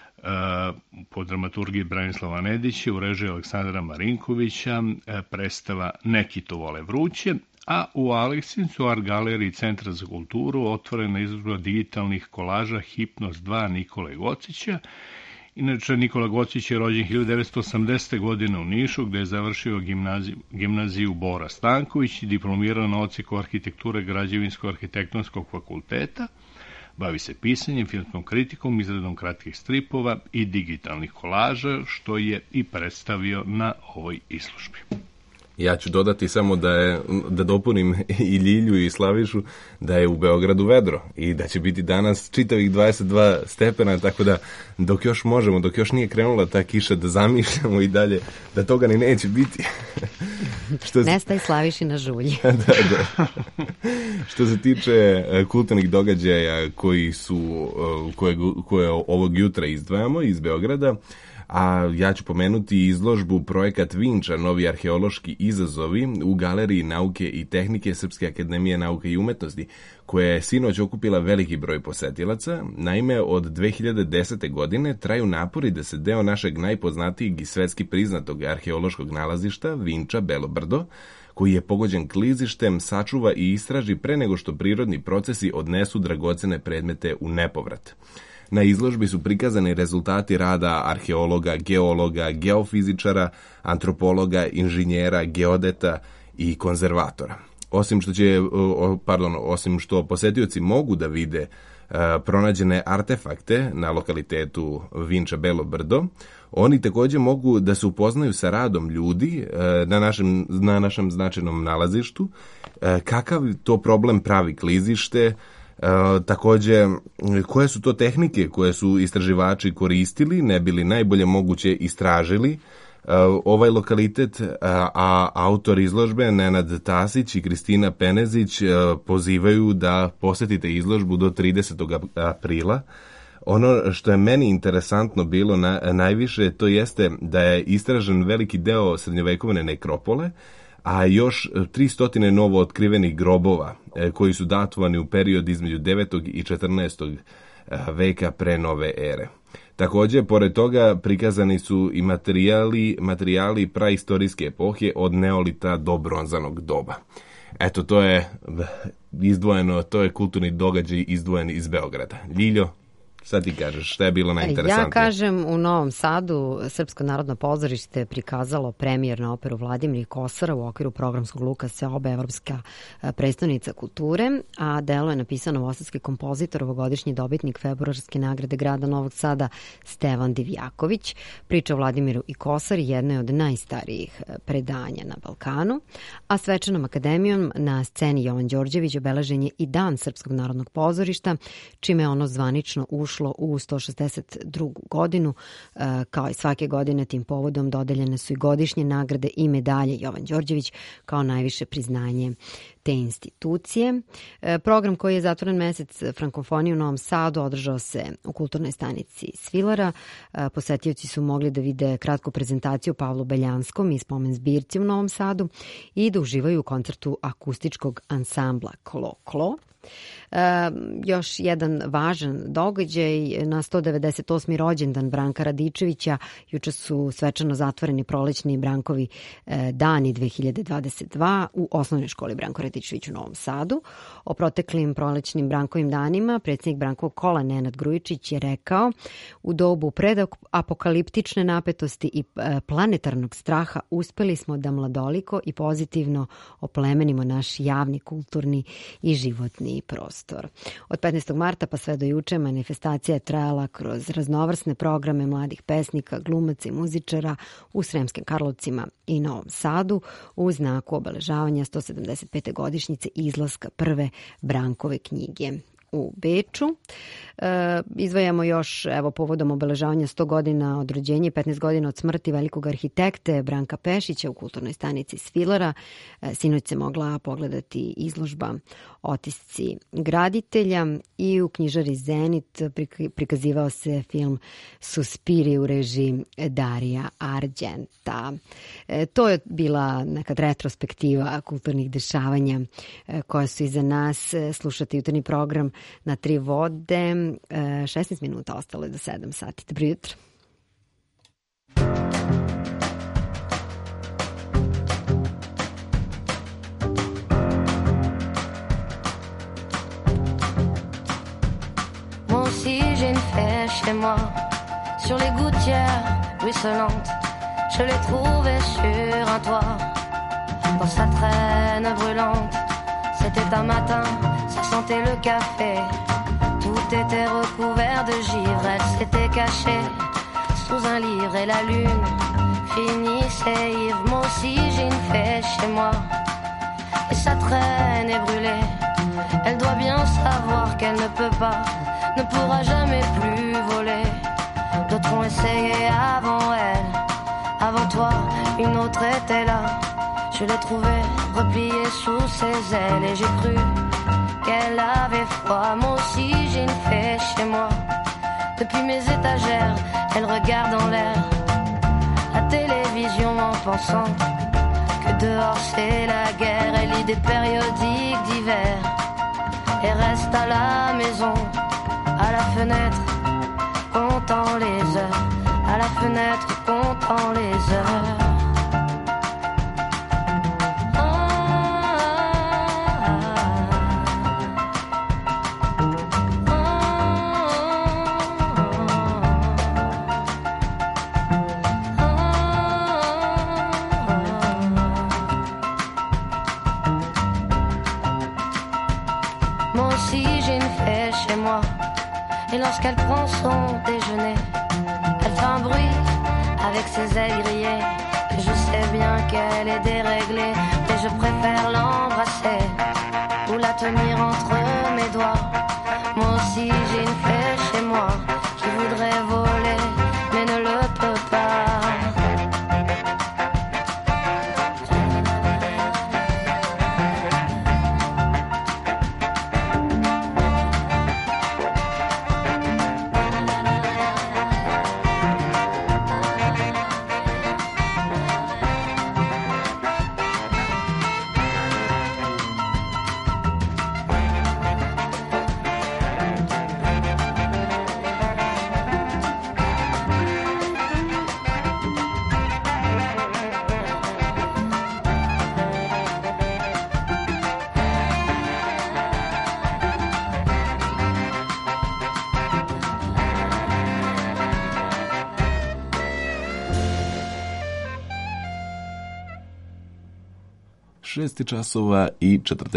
po dramaturgiji Branislava Nedića, u režiji Aleksandra Marinkovića, predstava Neki to vole vruće, a u Aleksincu, Art galeriji Centra za kulturu, otvorena izložba digitalnih kolaža Hipnos 2 Nikole Gocića. Inače, Nikola Gocić je rođen 1980. godine u Nišu, gde je završio gimnaziju Bora Stanković i diplomirao na odsjeku arhitekture Građevinsko-arhitektonskog fakulteta. Bavi se pisanjem, filmskom kritikom, izradom kratkih stripova i digitalnih kolaža, što je i predstavio na ovoj izložbi. Ja ću dodati samo da dopunim i Ljilju i Slavišu da je u Beogradu vedro i da će biti danas čitavih 22 stepena, tako da dok još možemo, dok još nije krenula ta kiša, da zamišljamo i dalje da toga ni neće biti. Nestaj Slavišina žulji. Da. Što se tiče kulturnih događaja koje ovog jutra izdvajamo iz Beograda, a ja ću pomenuti izložbu Projekat Vinča, novi arheološki izazovi u Galeriji nauke i tehnike Srpske akademije nauke i umetnosti, koja je sinoć okupila veliki broj posetilaca. Naime, od 2010. godine traju napori da se deo našeg najpoznatijeg i svetski priznatog arheološkog nalazišta, Vinča Belo brdo, koji je pogođen klizištem, sačuva i istraži pre nego što prirodni procesi odnesu dragocene predmete u nepovrat. Na izložbi su prikazani rezultati rada arheologa, geologa, geofizičara, antropologa, inženjera, geodeta i konzervatora. Osim što posetioci mogu da vide pronađene artefakte na lokalitetu Vinča Belo brdo, oni također mogu da se upoznaju sa radom ljudi na našem značajnom nalazištu, kakav to problem pravi klizište, također koje su to tehnike koje su istraživači koristili ne bili najbolje moguće istražili ovaj lokalitet, a autor izložbe Nenad Tasić i Kristina Penezić pozivaju da posetite izložbu do 30. aprila. Ono što je meni interesantno bilo najviše, to jeste da je istražen veliki deo srednjovekovne nekropole, a još 300 novo otkrivenih grobova koji su datovani u period između 9. i 14. veka pre nove ere. Također, pored toga, prikazani su i materijali praistorijske epohe od neolita do bronzanog doba. Eto, to je izdvojeno, to je kulturni događaj izdvojen iz Beograda. Ljiljo, sad ti kažeš, šta je bilo najinteresantnije? Ja kažem, u Novom Sadu Srpsko narodno pozorište prikazalo premijernu operu Vladimir Kosara u okviru programskog luka Seobe, Evropska prestonica kulture, a delo je napisao novosadski kompozitor, ovogodišnji dobitnik februarske nagrade grada Novog Sada Stevan Divjaković. Priča o Vladimiru i Kosari jedna je od najstarijih predanja na Balkanu, a svečanom akademijom na sceni Jovan Đorđević obeležen je i Dan Srpskog narodnog pozorišta, čime je ono zvanično ušlo u 162. godinu. Kao i svake godine tim povodom dodeljene su i godišnje nagrade i medalje Jovan Đorđević kao najviše priznanje te institucije. Program koji je zatvoren mesec frankofonije u Novom Sadu održao se u kulturnoj stanici Svilara. Posetioci su mogli da vide kratku prezentaciju Pavlu Beljanskom i spomen zbirci u Novom Sadu i da uživaju u koncertu akustičkog ansambla Klo Klo. Još jedan važan događaj, na 198. rođendan Branka Radičevića juče su svečano zatvoreni prolećni Brankovi dani 2022 u osnovnoj školi Branko Radičević u Novom Sadu. O proteklim prolećnim Brankovim danima predsjednik Brankovog kola Nenad Grujičić je rekao: u dobu predapokaliptične napetosti i planetarnog straha uspeli smo da mladoliko i pozitivno oplemenimo naš javni, kulturni i životni prostor. Od 15. marta pa sve do juče manifestacija je trajala kroz raznovrsne programe mladih pesnika, glumaca i muzičara u Sremskim Karlovcima i Novom Sadu u znaku obeležavanja 175. godišnjice izlaska prve Brankove knjige u Beču. Izdvajamo još, evo, povodom obeležavanja 100 godina od rođenja i 15 godina od smrti velikog arhitekte Branka Pešića u kulturnoj stanici Svilara. Sinoć se mogla pogledati izložba Otisci graditelja i u knjižari Zenit prikazivao se film Suspiri u režiji Darija Arđenta. To je bila nekad retrospektiva kulturnih dešavanja koja su iza nas. Slušate jutarnji program na Tri vode. 16 minuta ostalo je do 7 sati. Dobro jutro. Moi aussi j'ai une fée chez moi, sur les gouttières ruisselantes, je l'ai trouvée sur un toit, dans sa traîne brûlante. C'était un matin, ça sentait le café, tout était recouvert de givre. Elle s'était cachée sous un livre et la lune finissait ivre. Moi aussi j'ai une fée chez moi, et sa traîne est brûlée. Elle doit bien savoir qu'elle ne peut pas, ne pourra jamais plus voler. D'autres ont essayé avant elle, avant toi, une autre était là. Je l'ai trouvée repliée sous ses ailes et j'ai cru qu'elle avait froid. Moi aussi j'ai une fée chez moi, depuis mes étagères, elle regarde en l'air la télévision en pensant que dehors c'est la guerre. Elle lit des périodiques d'hiver et reste à la maison, à la fenêtre, comptant les heures, à la fenêtre, comptant les heures. Et lorsqu'elle prend son déjeuner, elle fait un bruit avec ses ailes grillées. Et je sais bien qu'elle est déréglée, mais je préfère l'embrasser ou la tenir entre mes doigts. Moi aussi j'ai une fée chez moi qui voudrait voler, mais ne le peut pas. 6 časova i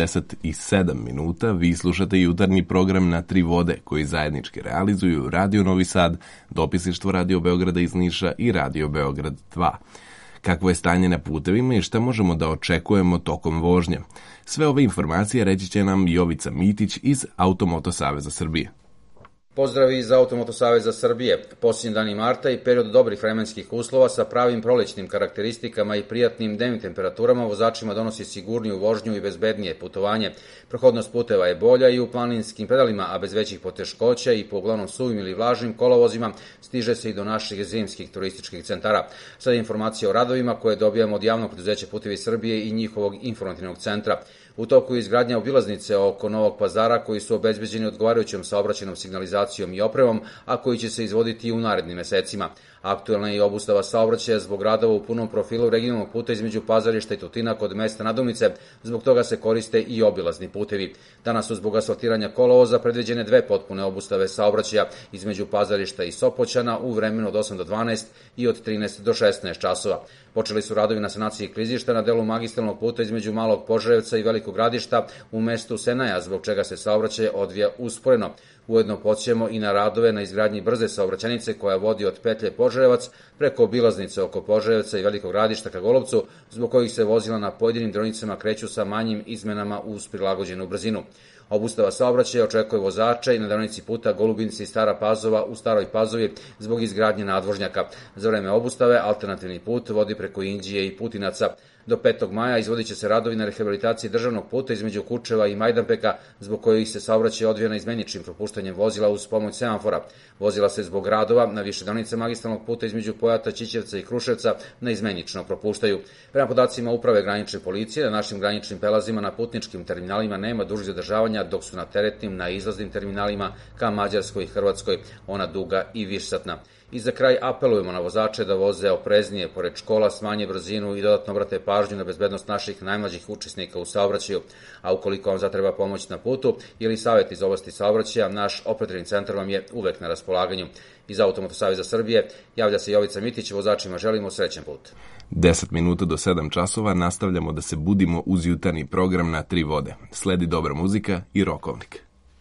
47 minuta. Vi slušate jutarnji program Na tri vode koji zajednički realizuju Radio Novi Sad, dopisništvo Radio Beograda iz Niša i Radio Beograd 2. Kakvo je stanje na putevima i šta možemo da očekujemo tokom vožnje? Sve ove informacije reći će nam Jovica Mitić iz Automoto Saveza Srbije. Pozdrav iz Automoto Saveza Srbije. Posljednji dani marta i period dobrih vremenskih uslova sa pravim prolećnim karakteristikama i prijatnim dnevnim temperaturama vozačima donosi sigurniju vožnju i bezbednije putovanje. Prohodnost puteva je bolja i u planinskim pedalima, a bez većih poteškoća i po uglavnom suvim ili vlažnim kolovozima stiže se i do naših zimskih turističkih centara. Sada informacije o radovima koje dobijamo od javnog preduzeća Putevi Srbije i njihovog informativnog centra. U toku je izgradnja obilaznice oko Novog Pazara koji su obezbeđeni odgovarajućom saobraćajnom signalizacijom i opremom, a koji će se izvoditi i u narednim mesecima. Aktuelna je i obustava saobraćaja zbog radova u punom profilu regionalnog puta između Pazarišta i Tutina kod mesta Nadumnice, zbog toga se koriste i obilazni putevi. Danas su zbog asfaltiranja kolovoza predviđene 2 potpune obustave saobraćaja između Pazarišta i Sopoćana u vremenu od 8 do 12 i od 13 do 16 časova. Počeli su radovi na sanaciji klizišta na delu magistralnog puta između Malog Požarevca i Velikog Gradišta u mestu Senaja, zbog čega se saobraćaj odvija usporeno. Ujedno podsjećamo i na radove na izgradnji brze saobraćajnice koja vodi od petlje Požarevac preko obilaznice oko Požarevca i Velikog Gradišta ka Golubcu, zbog kojih se vozila na pojedinim deonicama kreću sa manjim izmenama uz prilagođenu brzinu. Obustava saobraćaja očekuje vozača i na deonici puta Golubinci i Stara Pazova u Staroj Pazovi zbog izgradnje nadvožnjaka. Za vreme obustave alternativni put vodi preko Inđije i Putinaca. Do 5. maja izvodit će se radovi na rehabilitaciji državnog puta između Kučeva i Majdanpeka, zbog kojih se saobraćaj odvija na izmeničnim propuštanjem vozila uz pomoć semafora. Vozila se zbog radova na više deonice magistralnog puta između Pojata, Ćićevca i Kruševca na izmenično propuštaju. Prema podacima Uprave granične policije, na našim graničnim prelazima na putničkim terminalima nema dužih zadržavanja, dok su na teretnim, na izlaznim terminalima ka Mađarskoj i Hrvatskoj ona duga i višsatna. I za kraj apelujemo na vozače da voze opreznije pored škola, smanje brzinu i dodatno obrate pažnju na bezbednost naših najmlađih učesnika u saobraćaju. A ukoliko vam zatreba pomoć na putu ili savjet iz oblasti saobraćaja, naš operativni centar vam je uvek na raspolaganju. Iz Automoto Saveza Srbije javlja se Jovica Mitić, vozačima želimo srećan put. 10 minuta do 7 časova nastavljamo da se budimo uz jutarnji program Na tri vode. Sledi dobra muzika i rokovnik.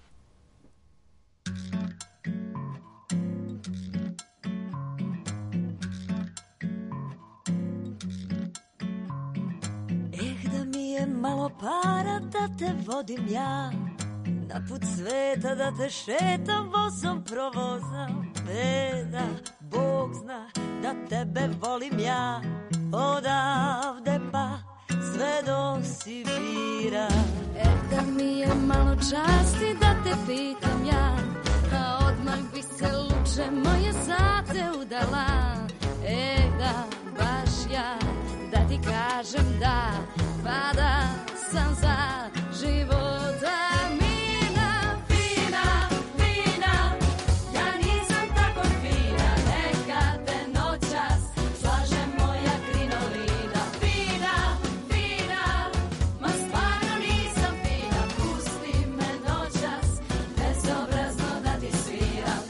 Malo para da te vodim ja, na put sveta da te šetam vozom provozam. Da Bog zna da tebe volim ja, odavde pa sve do Sibira. Da mi je malo časti da te pitam ja, a odmah bi se luče moje za te udala. Da baš ja da ti kažem da, pa da sam za života mina, fina, fina. Ja nisam tako fina, neka te noćas slaže moja krinolina. Fina, fina, ma stvarno nisam fina, pusti me noćas, bezobrazno da ti sviram.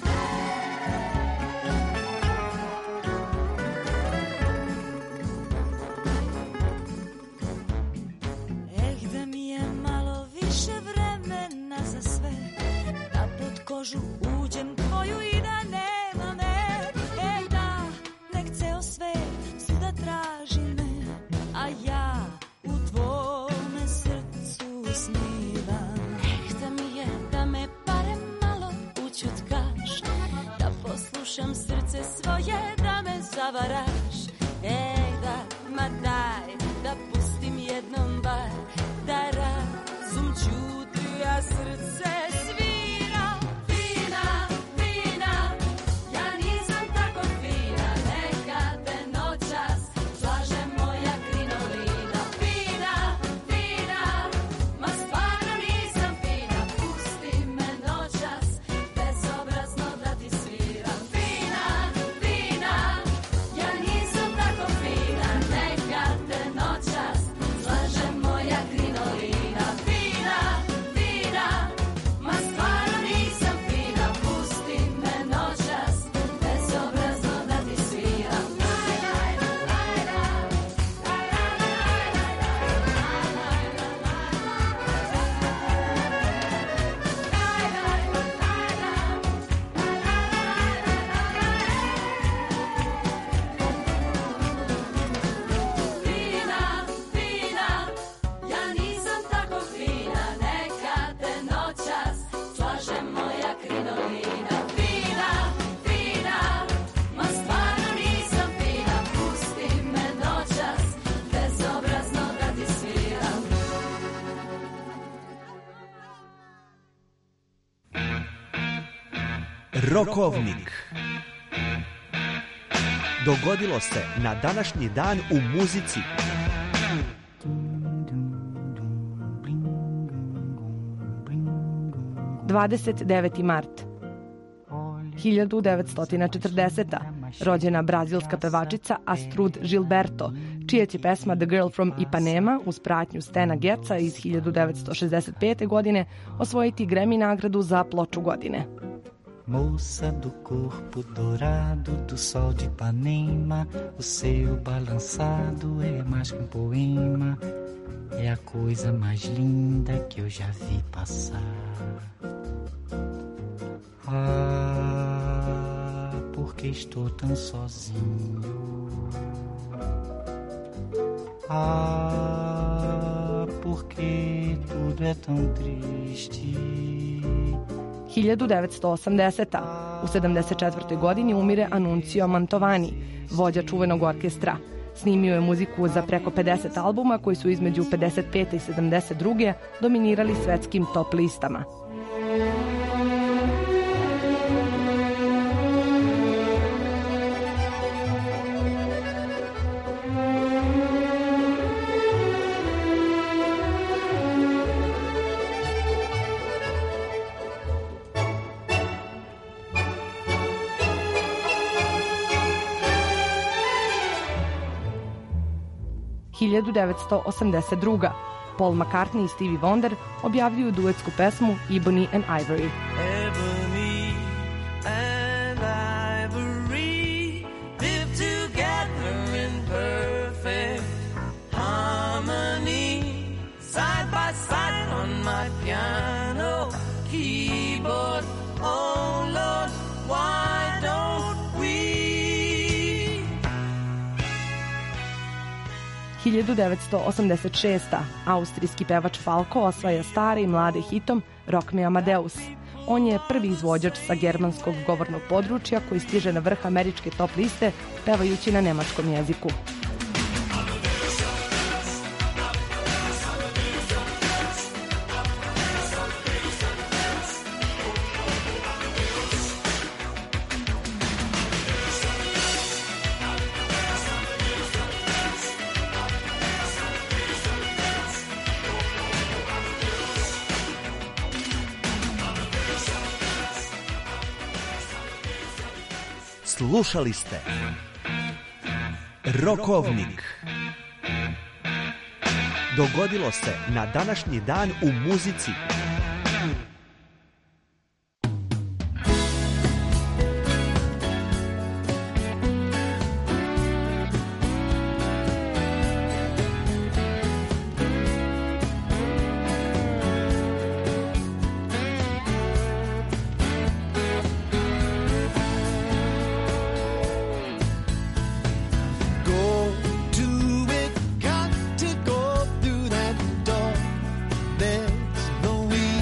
Rokovnik. Dogodilo se na današnji dan u muzici. ...29. mart. 1940. rođena brazilska pevačica Astrud Gilberto, čija će pesma The Girl from Ipanema uz pratnju Stena Getza iz 1965. godine osvojiti Grammy nagradu za ploču godine. Moça do corpo dourado do sol de Ipanema, o seu balançado é mais que poema, é a coisa mais linda que eu já vi passar. Ah, porque estou tão sozinho. Ah, porque tudo é tão triste. 1980. U 74. godini umire Annunzio Mantovani, vođa čuvenog orkestra. Snimio je muziku za preko 50 albuma koji su između 55. i 72. dominirali svetskim top listama. Paul McCartney i Stevie Wonder objavljuju duetsku pesmu Ebony and Ivory. Ebony and ivory live together in perfect harmony, side by side on my piano keyboard. Oh Lord, why don't we? 1986. Austrijski pevač Falco osvaja stare i mlade hitom Rock me Amadeus. On je prvi izvođač sa germanskog govornog područja koji stiže na vrh američke top liste pevajući na nemačkom jeziku. Slušali ste Rokovnik. Dogodilo se na današnji dan u muzici. The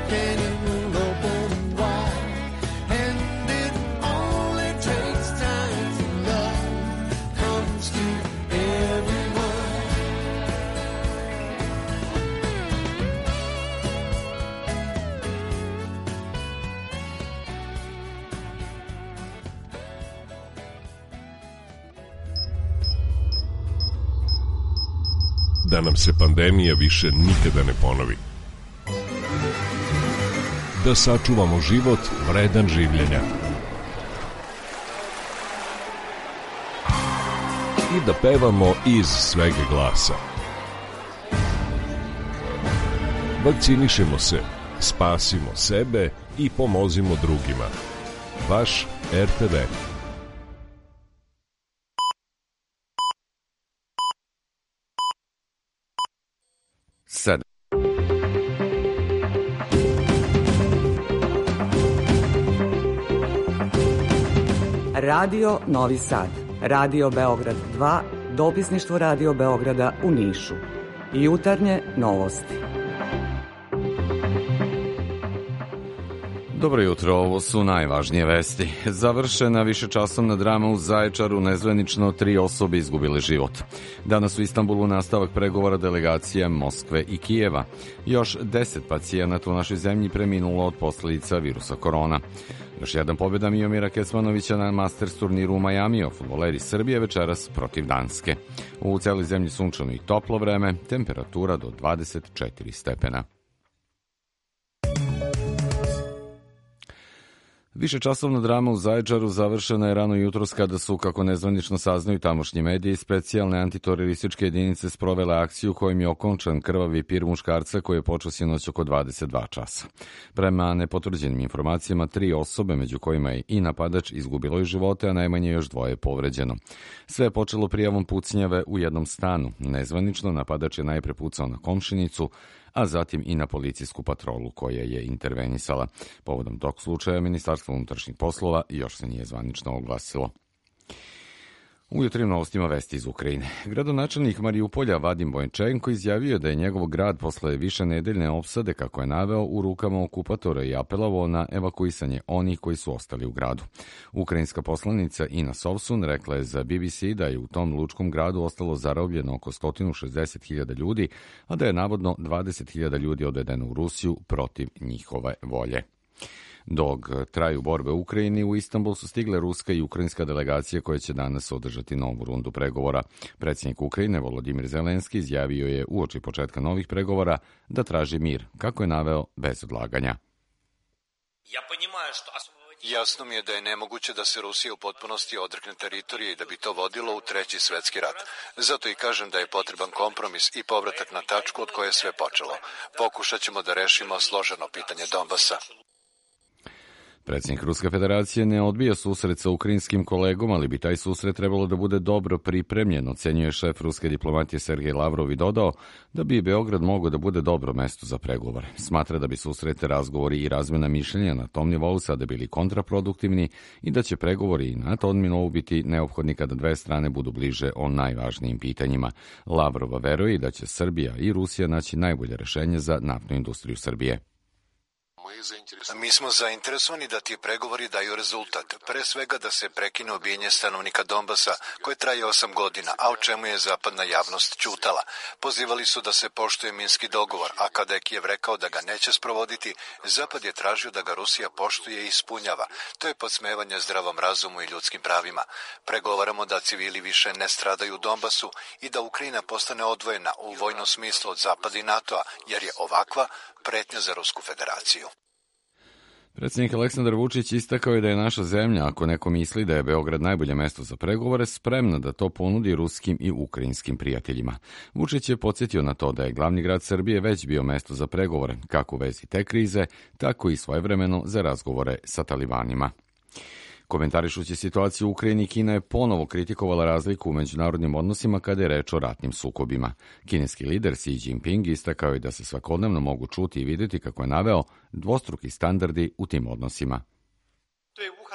canyon open wide, and it only takes time for love comes to everyone. Da nam se pandemija više nikada ne ponovi. Da sačuvamo život vredan življenja. I da pevamo iz svega glasa. Vakcinišemo se, spasimo sebe i pomozimo drugima. Vaš RTV. Sad. Radio Novi Sad, Radio Beograd 2, dopisništvo Radio Beograda u Nišu. Jutarnje novosti. Dobro jutro, ovo su najvažnije vesti. Završena višečasovna drama u Zaječaru, nezvanično 3 osobe izgubile život. Danas u Istanbulu nastavak pregovora delegacija Moskve i Kijeva. Još 10 pacijenata u našoj zemlji preminulo od posljedica virusa korona. Još jedan pobjeda Miomira Kecmanovića na Masters turniru u Majamiju, fudbaleri Srbije večeras protiv Danske. U celoj zemlji sunčano i toplo vreme, temperatura do 24 stepena. Višečasovna drama u Zaječaru završena je rano jutros kada su, kako nezvanično saznaju tamošnji mediji, specijalne antiterorističke jedinice sprovele akciju kojim je okončan krvavi pir muškarca koji je počeo sinoć oko 22 časa. Prema nepotvrđenim informacijama, 3 osobe, među kojima je i napadač, izgubilo je živote, a najmanje još 2 povređeno. Sve je počelo prijavom pucnjave u jednom stanu. Nezvanično napadač je najpre pucao na komšinicu, a zatim i na policijsku patrolu koja je intervenisala. Povodom tog slučaja Ministarstvo unutrašnjih poslova još se nije zvanično oglasilo. U jutarnjim novostima vesti iz Ukrajine. Gradonačelnik Marijupolja Vadim Bojčenko izjavio da je njegov grad posle više nedeljne opsade, kako je naveo, u rukama okupatora i apelovao na evakuisanje onih koji su ostali u gradu. Ukrajinska poslanica Ina Sovsun rekla je za BBC da je u tom lučkom gradu ostalo zarobljeno oko 160.000 ljudi, a da je navodno 20.000 ljudi odvedeno u Rusiju protiv njihove volje. Dok traju borbe u Ukrajini, u Istanbul su stigle ruska i ukrajinska delegacija koje će danas održati novu rundu pregovora. Predsjednik Ukrajine Volodimir Zelenski izjavio je uoči početka novih pregovora da traži mir, kako je naveo, bez odlaganja. Jasno mi je da je nemoguće da se Rusija u potpunosti odrekne teritorije i da bi to vodilo u 3. svetski rat. Zato i kažem da je potreban kompromis i povratak na tačku od koje je sve počelo. Pokušat ćemo da rešimo složeno pitanje Donbasa. Predsjednik Ruske federacije ne odbija susret sa ukrajinskim kolegom, ali bi taj susret trebalo da bude dobro pripremljen, ocenjuje šef ruske diplomatije Sergej Lavrov i dodao da bi Beograd mogao da bude dobro mesto za pregovore. Smatra da bi susrete, razgovori i razmena mišljenja na tom nivou sada bili kontraproduktivni i da će pregovori na tom nivou biti neophodni kada dve strane budu bliže o najvažnijim pitanjima. Lavrova veruje da će Srbija i Rusija naći najbolje rešenje za naftnu industriju Srbije. Mi smo zainteresovani da ti pregovori daju rezultat. Pre svega da se prekine ubijanje stanovnika Donbasa, koje traje 8 godina, a o čemu je zapadna javnost ćutala. Pozivali su da se poštuje Minski dogovor, a kada je Kijev rekao da ga neće sprovoditi, Zapad je tražio da ga Rusija poštuje i ispunjava. To je podsmevanje zdravom razumu i ljudskim pravima. Pregovaramo da civili više ne stradaju u Donbasu i da Ukrajina postane odvojena u vojnom smislu od Zapada i NATO-a, jer je ovakva pretnja za Rusku federaciju. Predsjednik Aleksandar Vučić istakao je da je naša zemlja, ako neko misli da je Beograd najbolje mesto za pregovore, spremna da to ponudi ruskim i ukrajinskim prijateljima. Vučić je podsjetio na to da je glavni grad Srbije već bio mesto za pregovore, kako u vezi te krize, tako i svojevremeno za razgovore sa talibanima. Komentarišući situaciju u Ukrajini, Kina je ponovo kritikovala razliku u međunarodnim odnosima kada je reč o ratnim sukobima. Kineski lider Xi Jinping istakao je da se svakodnevno mogu čuti i vidjeti, kako je naveo, dvostruki standardi u tim odnosima.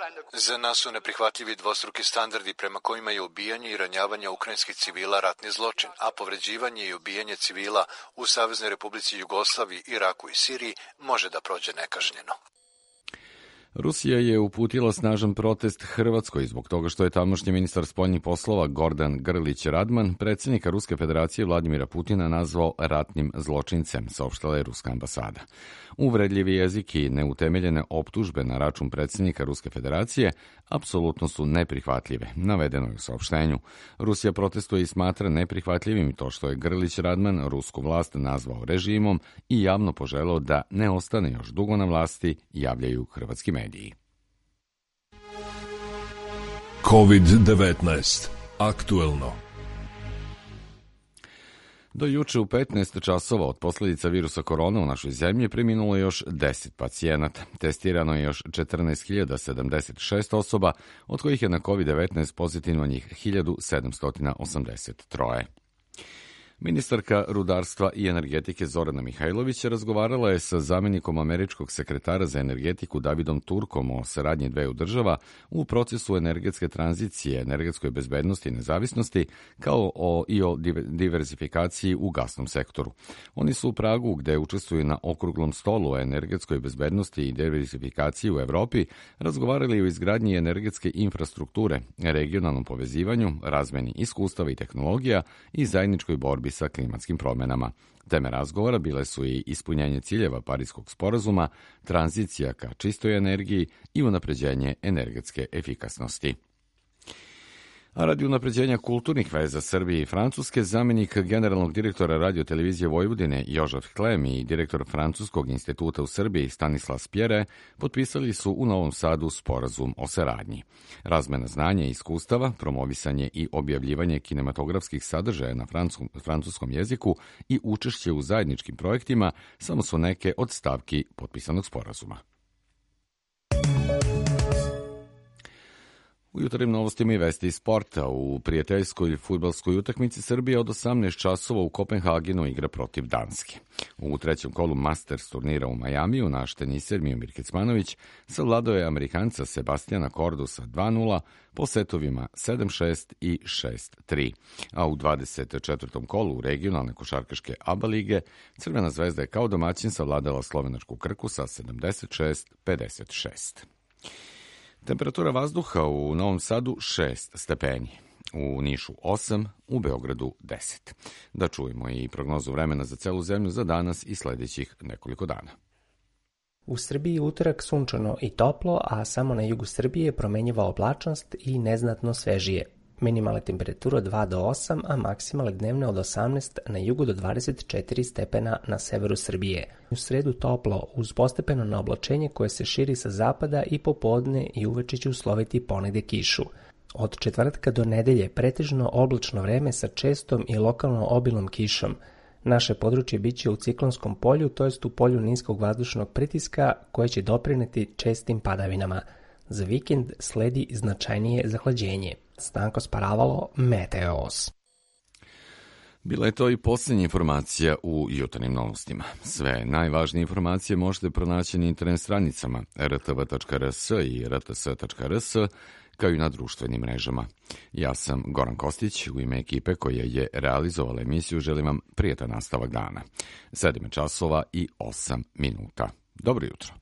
Za nas su neprihvatljivi dvostruki standardi prema kojima je ubijanje i ranjavanje ukrajinskih civila ratni zločin, a povređivanje i ubijanje civila u Saveznoj Republici Jugoslaviji, Iraku i Siriji može da prođe nekažnjeno. Rusija je uputila snažan protest Hrvatskoj zbog toga što je tamošnji ministar spoljnih poslova Gordan Grlić Radman predsjednika Ruske federacije Vladimira Putina nazvao ratnim zločincem, saopštila je Ruska ambasada. Uvredljivi jezik i neutemeljene optužbe na račun predsjednika Ruske federacije apsolutno su neprihvatljive, navedeno je u saopštenju. Rusija protestuje i smatra neprihvatljivim to što je Grlić Radman rusku vlast nazvao režimom i javno poželeo da ne ostane još dugo na vlasti, javljaju hrvatski mediji. COVID-19. Aktuelno. Do juče u 15 časova od posljedica virusa korona u našoj zemlji preminulo još 10 pacijenata. Testirano je još 14.076 osoba, od kojih je na COVID-19 pozitivno njih 1.783. Ministarka rudarstva i energetike Zorana Mihajlović razgovarala je sa zamjenikom američkog sekretara za energetiku Davidom Turkom o saradnji dveju država u procesu energetske tranzicije, energetskoj bezbednosti i nezavisnosti, kao i o diverzifikaciji u gasnom sektoru. Oni su u Pragu, gde učestvuju na okruglom stolu o energetskoj bezbednosti i diverzifikaciji u Evropi, razgovarali o izgradnji energetske infrastrukture, regionalnom povezivanju, razmeni iskustava i tehnologija i zajedničkoj borbi sa klimatskim promjenama. Teme razgovora bile su i ispunjenje ciljeva Pariskog sporazuma, tranzicija ka čistoj energiji i unapređenje energetske efikasnosti. A radi unapređenja kulturnih veza Srbije i Francuske, zamjenik generalnog direktora Radio-televizije Vojvodine Jožef Klem i direktor Francuskog instituta u Srbiji Stanislav Spjere potpisali su u Novom Sadu sporazum o saradnji. Razmena znanja i iskustava, promovisanje i objavljivanje kinematografskih sadržaja na francuskom jeziku i učešće u zajedničkim projektima samo su neke od stavki potpisanog sporazuma. U jutarnjim novostima i vesti iz sporta. U prijateljskoj fudbalskoj utakmici Srbija od 18 časova u Kopenhagenu igra protiv Danske. U trećem kolu Masters turnira u Majamiju naš teniser Miomir Kecmanović savladao je Amerikanca Sebastijana Kordusa 2-0 po setovima 7-6 i 6-3. A u 24. kolu regionalne košarkaške ABA lige Crvena zvezda je kao domaćin savladala slovenačku Krku sa 76-56. Temperatura vazduha u Novom Sadu 6 stepeni, u Nišu 8, u Beogradu 10. Da čujemo i prognozu vremena za celu zemlju za danas i sljedećih nekoliko dana. U Srbiji utorak sunčano i toplo, a samo na jugu Srbije promenjiva oblačnost i neznatno svežije. Minimalne temperature od 2 do 8, a maksimalne dnevne od 18 na jugu do 24 stepena na severu Srbije. U sredu toplo, uz postepeno naoblačenje koje se širi sa zapada i popodne i uveče će usloviti ponegde kišu. Od četvrtka do nedelje pretežno oblačno vreme sa čestom i lokalno obilnom kišom. Naše područje biće u ciklonskom polju, to jest u polju niskog vazdušnog pritiska koje će doprineti čestim padavinama. Za vikend sledi značajnije zahlađenje. Stanko Sparavalo, Meteos. Bila je to i posljednja informacija u jutarnjim novostima. Sve najvažnije informacije možete pronaći na internet stranicama rtv.rs i rts.rs, kao i na društvenim mrežama. Ja sam Goran Kostić, u ime ekipe koja je realizovala emisiju želim vam prijetan nastavak dana. 7 časova i 8 minuta. Dobro jutro.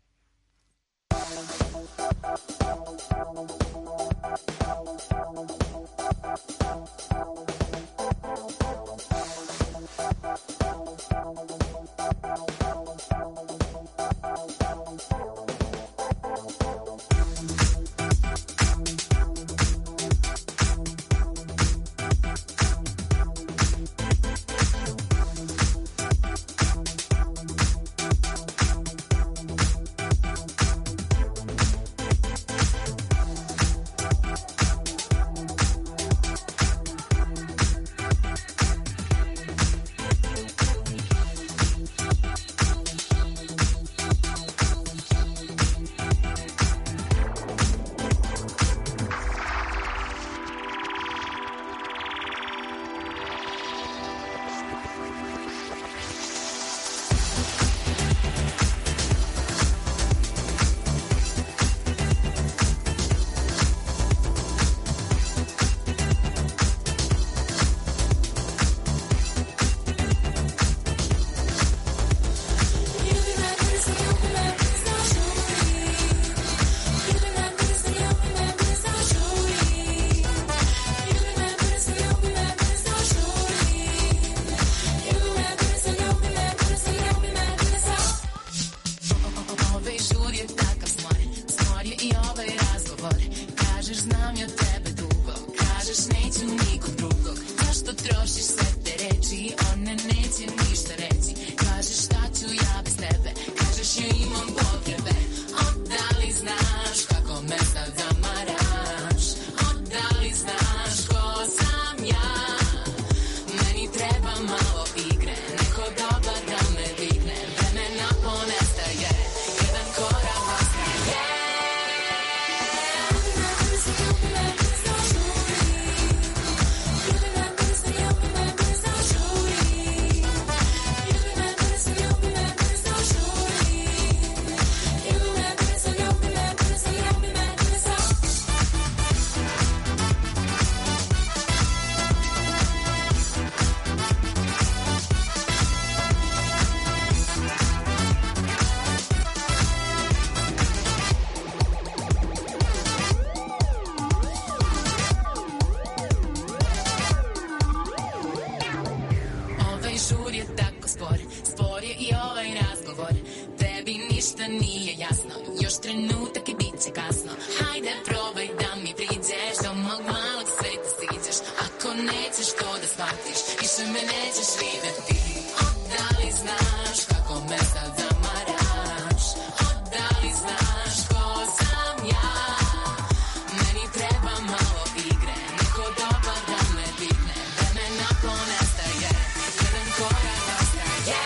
Tebi ništa nije jasno, još trenutak i bit će kasno. Hajde probaj da mi priđeš, do mog malog sveta stiđeš. Ako nećeš to da shvatiš, više me nećeš videti. Da li znaš kako me sad zamaraš? Da li znaš ko sam ja? Meni treba malo igre, neko dobar da me digne. Vremena ponestaje, jedan korak ostaje.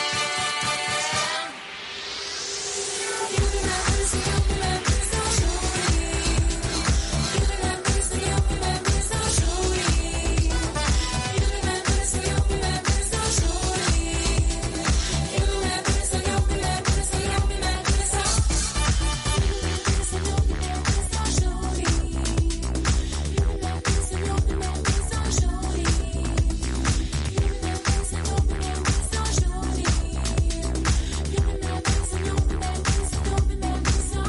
Ljubi me brzo, žuri. Ljubi me brzo, žuri. Ljubi me brzo, žuri. Ljubi me brzo, žuri. Ljubi me brzo, ljubi me brzo, ljubi me brzo. Ljubi me brzo, žuri. Ljubi me brzo, ljubi me brzo, žuri. Ljubi me brzo, ljubi me brzo, žuri. Ljubi me brzo, ljubi me brzo, ljubi me brzo.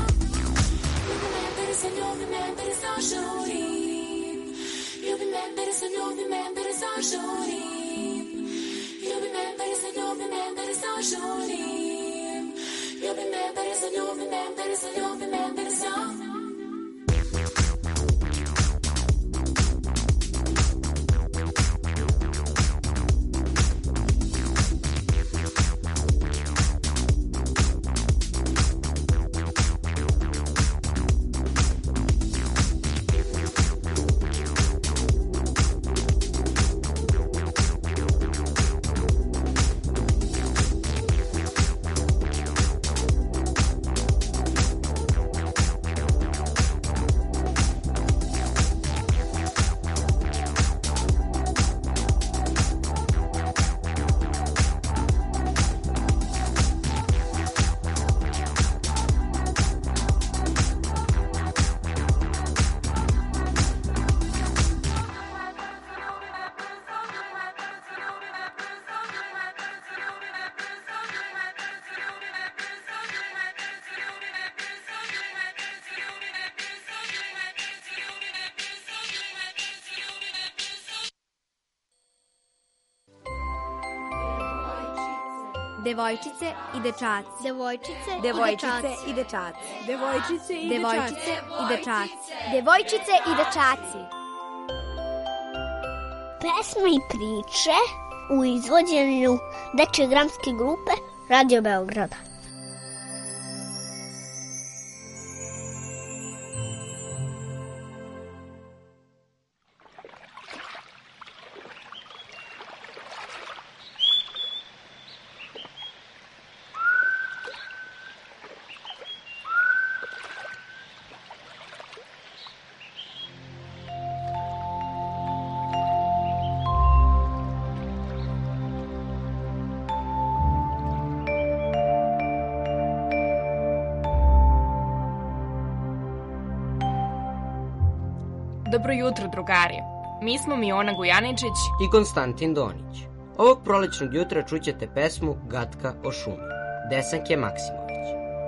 Ljubi me brzo, ljubi me brzo, žuri. Ljubi me brzo, ljubi me brzo, žuri. Ljubi me brzo, ljubi me brzo, žuri. Ljubi me brzo, ljubi me brzo, ljubi me brzo. Devojčice i dečaci. Devojčice Devojčice i dečaci. Devojčice i Devojčice dečaci. i dečaci. Devojčice i dečaci. Pesme i priče u izvođenju dečje dramske grupe Radio Beograda. Dobro jutro, drugari. Mi smo Miona Gujaničić i Konstantin Donić. Ovog prolećnog jutra čućete pesmu Gatka o šumi, Desanke Maksimović.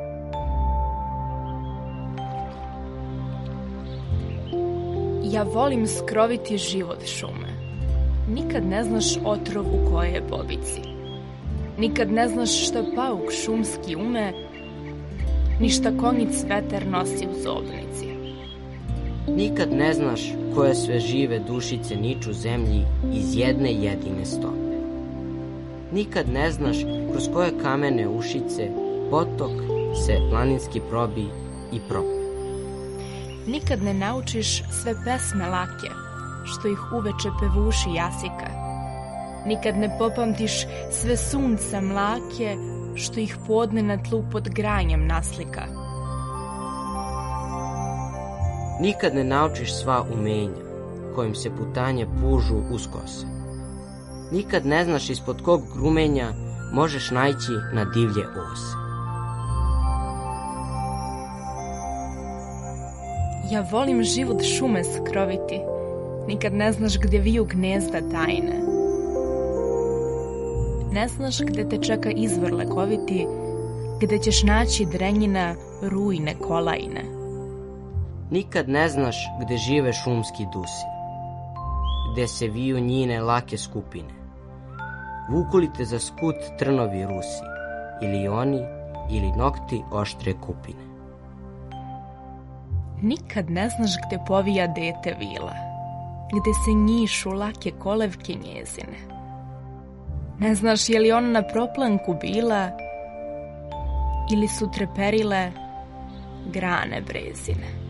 Ja volim skroviti život šume. Nikad ne znaš otrov u kojoj je bobici. Nikad ne znaš šta pauk šumski ume, ni šta konjic veter nosi u zobnici. Nikad ne znaš koje sve žive dušice niču zemlji iz jedne jedine stope. Nikad ne znaš kroz koje kamene ušice potok se planinski probi i probi. Nikad ne naučiš sve pesme lake, što ih uveče pevuši jasika. Nikad ne popamtiš sve sunce mlake, što ih podne na tlu pod granjem naslika. Nikad ne naučiš sva umenja, kojim se putanje pužu uz kose. Nikad ne znaš ispod kog grumenja možeš naići na divlje ose. Ja volim život šume skroviti, nikad ne znaš gde viju gnezda tajne. Ne znaš gde te čeka izvor lekoviti, gde ćeš naći drenjina rujne kolajne. Nikad ne znaš gde žive šumski dusi, gde se viju njine lake skupine. Vukulite za skut trnovi rusi ili oni, ili nokti oštre kupine. Nikad ne znaš gde povija dete vila, gde se njišu lake kolevke njezine. Ne znaš je li ona na proplanku bila ili su treperile grane brezine.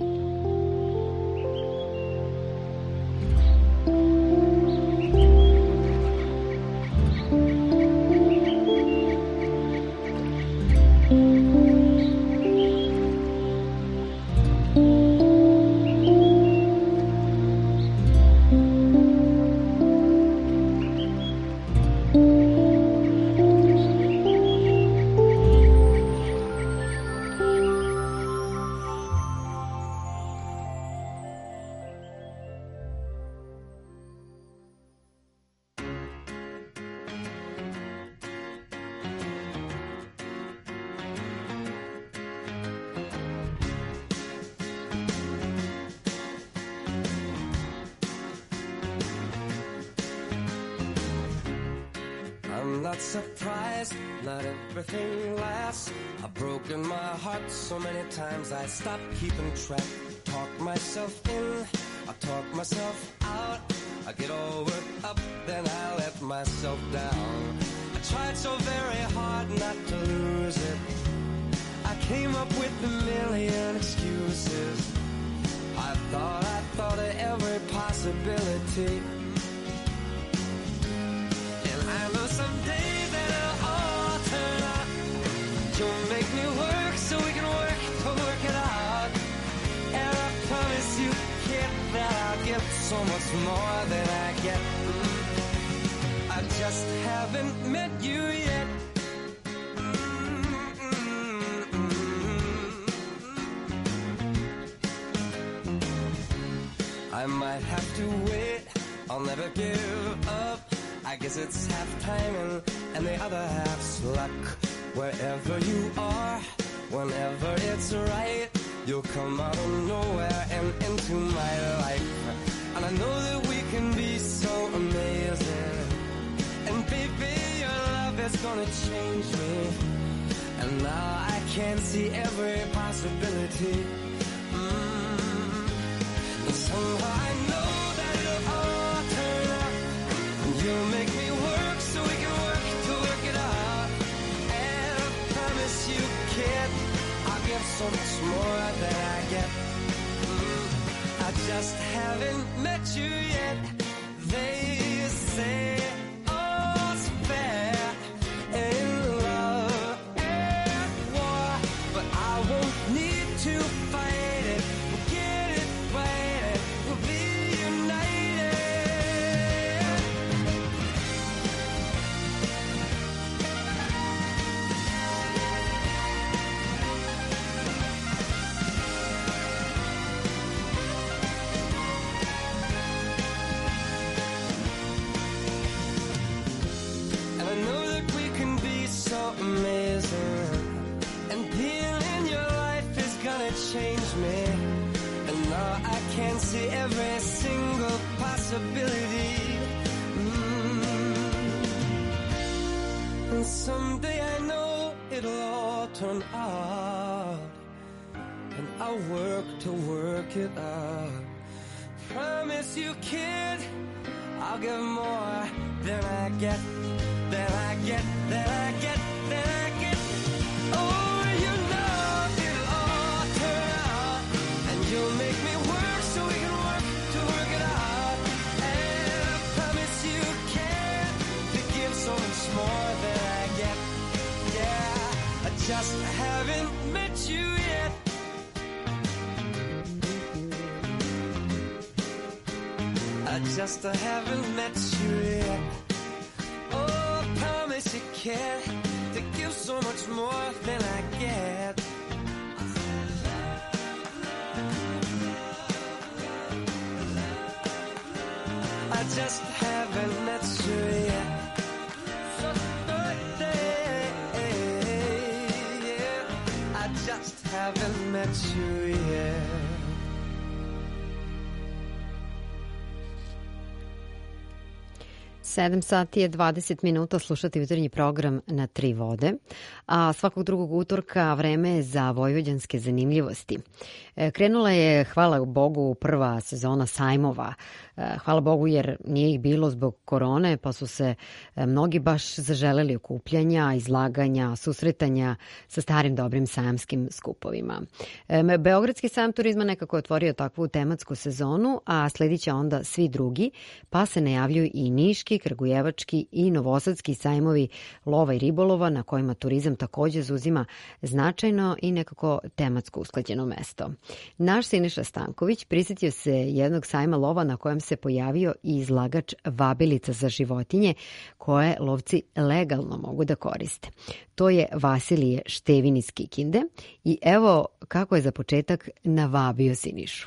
I'm not surprised, not everything lasts. I've broken my heart so many times I stopped keeping track. Talk myself in, I talk myself out. I get all worked up, then I let myself down. I tried so very hard not to lose it. I came up with a million excuses. I thought of every possibility. Someday that it'll all turn out. You'll make me work so we can work to work it out. And I promise you, kid, that I'll get so much more than I get. I just haven't met you yet. I might have to wait, I'll never give up. I guess it's half timing and the other half's luck. Wherever you are, whenever it's right, you'll come out of nowhere and into my life. And I know that we can be so amazing. And baby, your love is gonna change me. And now I can see every possibility. And somehow I know that it'll all turn out. You'll make me work so we can work to work it out. And I promise you, kid, I'll give so much more than I get. I just haven't met you yet. They say all's fair in love and war, but I won't need to fight it. We'll get it right, we'll be united. Amazing, and being in your life is gonna change me. And now I can see every single possibility. And someday I know it'll all turn out, and I'll work to work it out. Promise you, kid, I'll give more than I get, than I get, than I get. Oh, you know it'll all turn out, and you'll make me work so we can work to work it out. And I promise you can to give so much more than I get. Yeah, I just haven't met you yet. I just haven't met you yet. Oh, I promise you can to give so much more than I get. I just haven't met you yet. I just haven't met you yet. 7 sati je 20 minuta, slušate jutarnji program na Tri vode, a svakog drugog utorka vreme je za vojvođanske zanimljivosti. Krenula je, hvala Bogu, prva sezona sajmova. Hvala Bogu jer nije ih bilo zbog korone, pa su se mnogi baš zaželeli okupljanja, izlaganja, susretanja sa starim dobrim sajamskim skupovima. Beogradski sajam turizma nekako je otvorio takvu tematsku sezonu, a sledit će onda svi drugi, pa se najavljuju i niški, kragujevački i novosadski sajmovi lova i ribolova, na kojima turizam takođe zauzima značajno i nekako tematsko usklađeno mesto. Naš Siniša Stanković prisjetio se jednog sajma lova na kojem se pojavio i izlagač vabilica za životinje koje lovci legalno mogu da koriste. To je Vasilije Števin iz Kikinde i evo kako je za početak navabio Sinišu.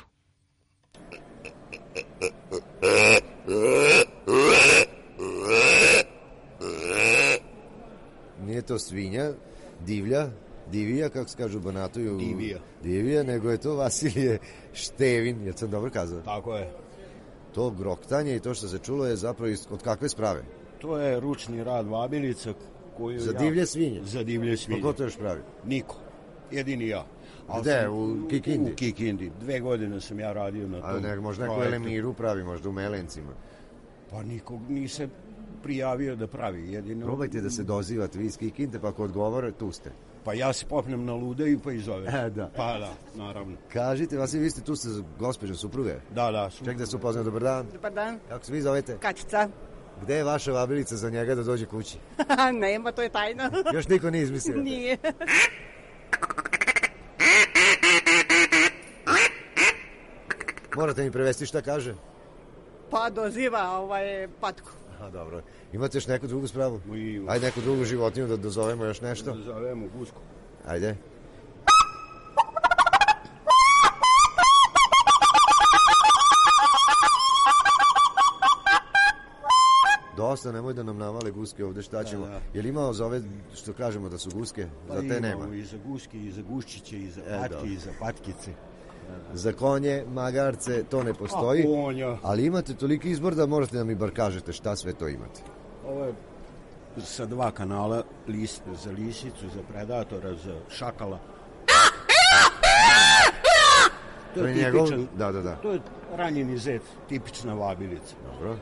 Nije to svinja, divija, kako se kažu u Banatuju. Divija, nego je to Vasilije Števin, jel sam dobro kazao? Tako je. To groktanje i to što se čulo je zapravo od kakve sprave? To je ručni rad vabilica koju Za divlje svinje? Za divlje svinje. Pa ko to još pravi? Niko, jedini ja. Gde, u Kikindi? U Kikindi, 2 godine sam ja radio na tom projektu. Možda neko Elemiru pravi, možda u Melencima. Pa nikog nise prijavio da pravi, jedino... Probajte da se dozivate vi iz Kikinde, pa ako odgovore, tu ste. Pa ja se popnem na ludeju pa i zovem. Da. Pa da, naravno. Kažite, Vasilij, vi ste tu sa gospođom supruge? Da. Ček da se upoznam, dobar dan. Dobar dan. Kako se vi zovete? Kačica. Gde je vaša vabilica za njega da dođe kući? Nema, to je tajna. Još niko nije izmislio? Nije. Morate mi prevesti šta kaže? Pa doziva patku. Aha, dobro. Imate još neku drugu spravu? Ajde neku drugu životinju da dozovemo još nešto? Da dozovemo gusku. Ajde. Dosta, nemoj da nam navale guske ovde, šta ćemo? Je li imao za ove, što kažemo da su guske? Za te nema? Imamo i za guske, i za guščiće, i za patke, i za patkice. Za konje, magarce, to ne postoji. Ali imate toliki izbor da morate da mi bar kažete šta sve to imate. Ovo je sa 2 kanala, za lisicu, za predatora, za šakala. To je tipičan, Da. To je ranjeni zec, tipična vabilica. Dobro.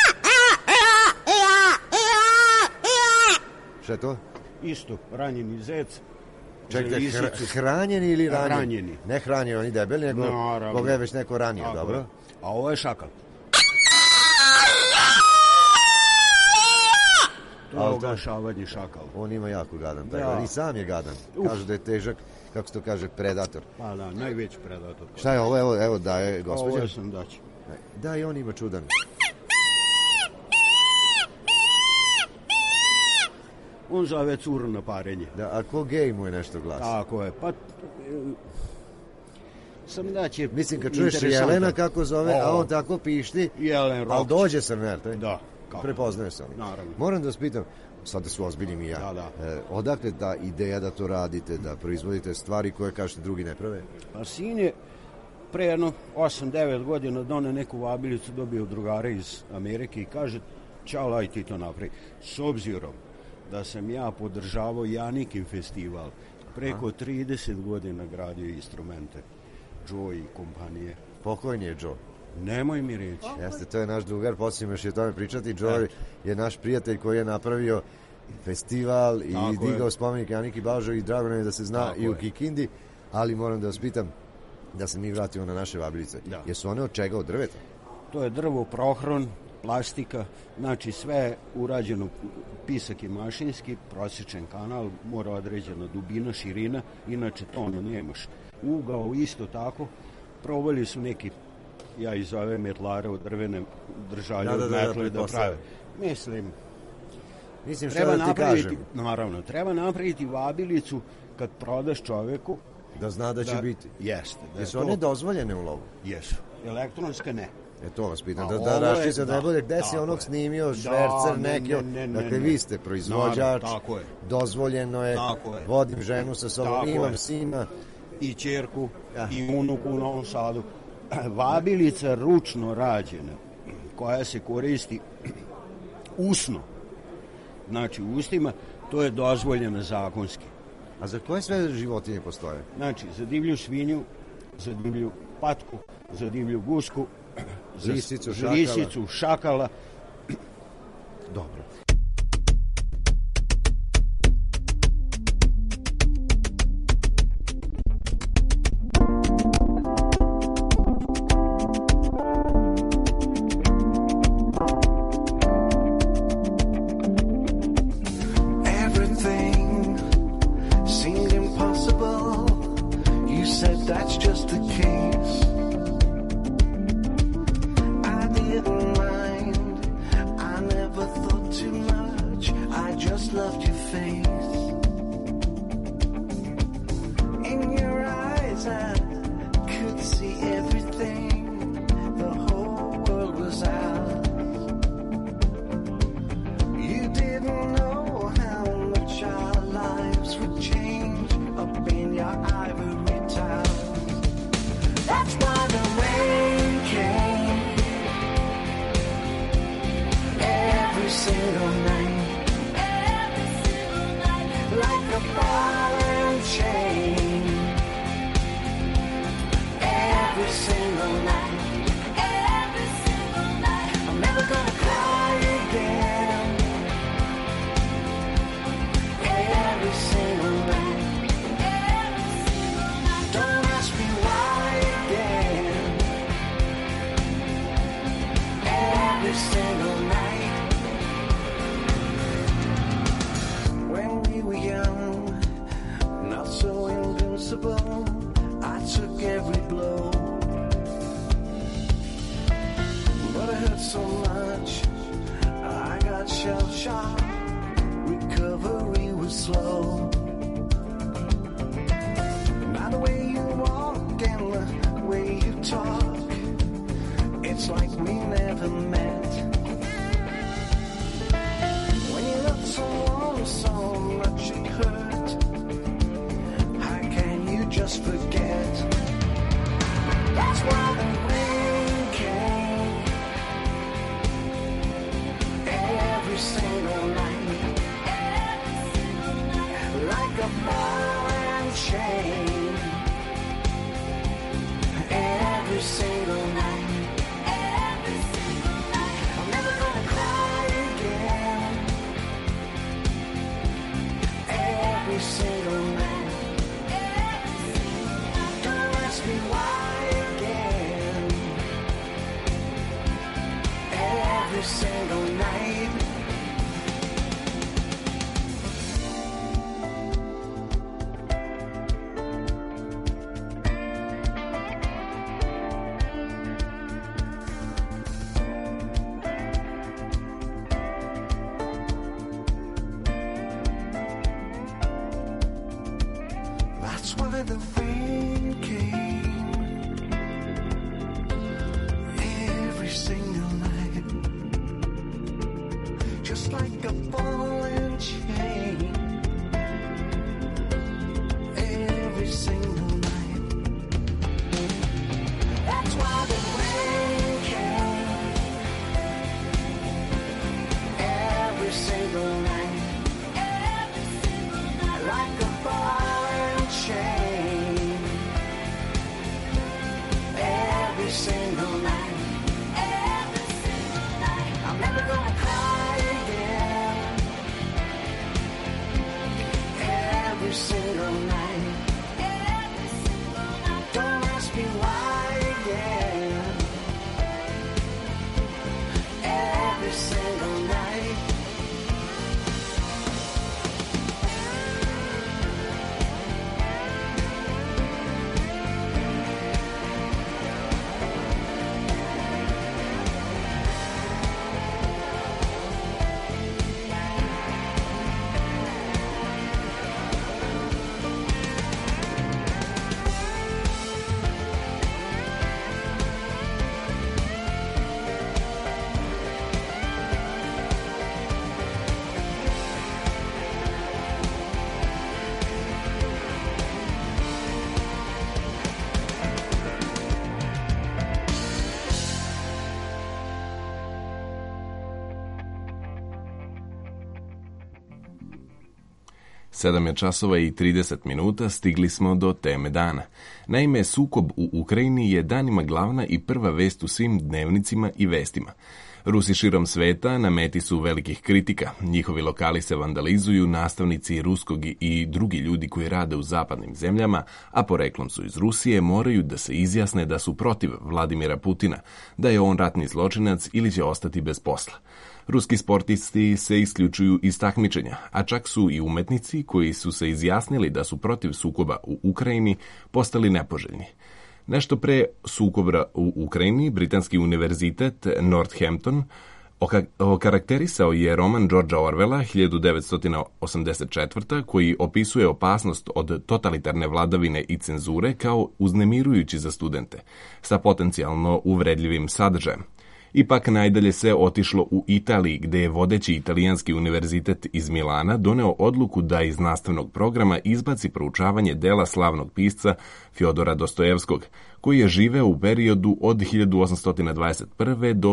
Šta je to? Isto, ranjeni zec. Čekajte, hranjeni ili ranjeni? Ranjeni. Ne hranjeni, oni debeli, nego koga je već neko ranio, tako dobro? Je. A ovo je šakal. To je oglašavanje šakal. On ima jako gadan, i sam je gadan. Kažu da je težak, kako se to kaže, predator. Pa da, najveći predator. Šta je ovo, evo daje gospođa? Ovo sam daći. Da, i on ima čudan. On zove curu na parenje. Da, a ko gej mu je nešto glas? Tako je, pa... Sam da će... Mislim, kad čuješ Jelena kako zove, a on tako pišti, ali dođe Srner, da, prepoznaje se oni. Naravno. Moram da vas pitam, sad da su ozbiljni mi ja, odakle ta ideja da to radite, da proizvodite stvari koje, kažete, drugi ne prave? Pa sin je pre jedno 8-9 godina doneo neku vabilicu, dobio drugare iz Amerike i kaže, čao, aj ti to napravi. S obzirom da sam ja podržavao Janikin festival, preko 30 godina gradio instrumente, Joe i kompanije. Pokojni je Joe. Nemoj mi reći. Jeste, to je naš drugar, posljedno još je o tome pričati. Joe je naš prijatelj koji je napravio festival i digao spomenik Janiki Bažo i drago nam je da se zna i u Kikindi, ali moram da vas pitam da se mi vratimo na naše vabilice. Jesu one od čega, od drveta? To je drvo, prohron, plastika, znači sve urađeno, pisak je mašinski, prosječen kanal, mora određena dubina, širina, inače to nemaš. Ugao isto tako, probali su neki, ja ih zovem metlare od drvene držalje od metle da prave. Mislim šta da ti kažem. Naravno, treba napraviti vabilicu kad prodaš čoveku. Da zna da će biti. Jeste. Jesu one dozvoljene u lovu? Jesu. Elektronske ne. To vas pitam, da raščica da ne bude gde si onog snimio, švercer neki, dakle vi ste proizvođač, dozvoljeno je, vodim ženu sa sobom, imam sina. I ćerku, i unuku u Novom Sadu. Vabilica ručno rađena, koja se koristi usno. Znači u ustima, to je dozvoljeno zakonski. A za koje sve životinje postoje? Znači, za divlju svinju, za divlju patku, za divlju gusku, za lisicu, šakala. Dobro. Everything seemed impossible. You said that's just the case. I didn't mind. I never thought too much. I just loved your face. In your eyes I could see everything. The whole world was ours. You didn't know how much our lives would change up in your ivory tower. That's why the rain came every single night, like a ball and chain. Every single night, I'm never gonna cry again. Every single night, don't ask me why again. Every single night, when we were young, not so invincible, I took every blow. But I hurt so much, I got shell-shocked. Recovery was slow. Now the way you walk and the way you talk, it's like we never met. When you love someone so much it hurt, how can you just forget? That's why the rain came every single night, like a ball and chain. Every single night, I'm never gonna cry again. Every single night, don't ask me why again. Every single night. That's why the rain came every single night, just like a ball and chain. Every single night. That's why the rain came every single night, like a ball and chain. 7 je časova i 30 minuta, stigli smo do teme dana. Naime, sukob u Ukrajini je danima glavna i prva vest u svim dnevnicima i vestima. Rusi širom sveta na meti su velikih kritika. Njihovi lokali se vandalizuju, nastavnici ruskog i drugi ljudi koji rade u zapadnim zemljama, a poreklom su iz Rusije, moraju da se izjasne da su protiv Vladimira Putina, da je on ratni zločinac ili će ostati bez posla. Ruski sportisti se isključuju iz takmičenja, a čak su i umetnici koji su se izjasnili da su protiv sukoba u Ukrajini postali nepoželjni. Nešto pre sukoba u Ukrajini, britanski univerzitet Northampton okarakterisao je roman Georgea Orwella 1984. koji opisuje opasnost od totalitarne vladavine i cenzure kao uznemirujući za studente, sa potencijalno uvredljivim sadržajem. Ipak najdalje se otišlo u Italiji, gde je vodeći italijanski univerzitet iz Milana doneo odluku da iz nastavnog programa izbaci proučavanje dela slavnog pisca Fjodora Dostojevskog, koji je živeo u periodu od 1821. do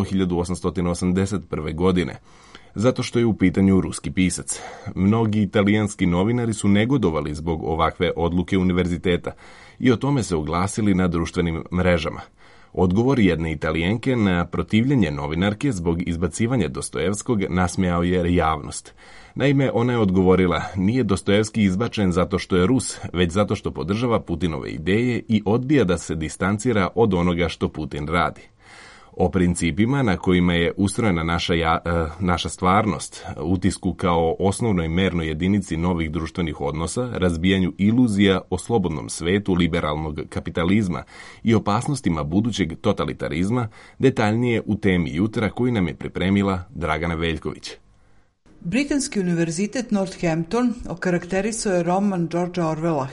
1881. godine, zato što je u pitanju ruski pisac. Mnogi italijanski novinari su negodovali zbog ovakve odluke univerziteta i o tome se oglasili na društvenim mrežama. Odgovor jedne Italijanke na protivljenje novinarke zbog izbacivanja Dostojevskog nasmejao je javnost. Naime, ona je odgovorila, nije Dostojevski izbačen zato što je Rus, već zato što podržava Putinove ideje i odbija da se distancira od onoga što Putin radi. O principima na kojima je ustrojena naša stvarnost, utisku kao osnovnoj mernoj jedinici novih društvenih odnosa, razbijanju iluzija o slobodnom svetu liberalnog kapitalizma i opasnostima budućeg totalitarizma, detaljnije u temi jutra koju nam je pripremila Dragana Veljković. Britanski univerzitet Northampton okarakterisao je roman Georgea Orwella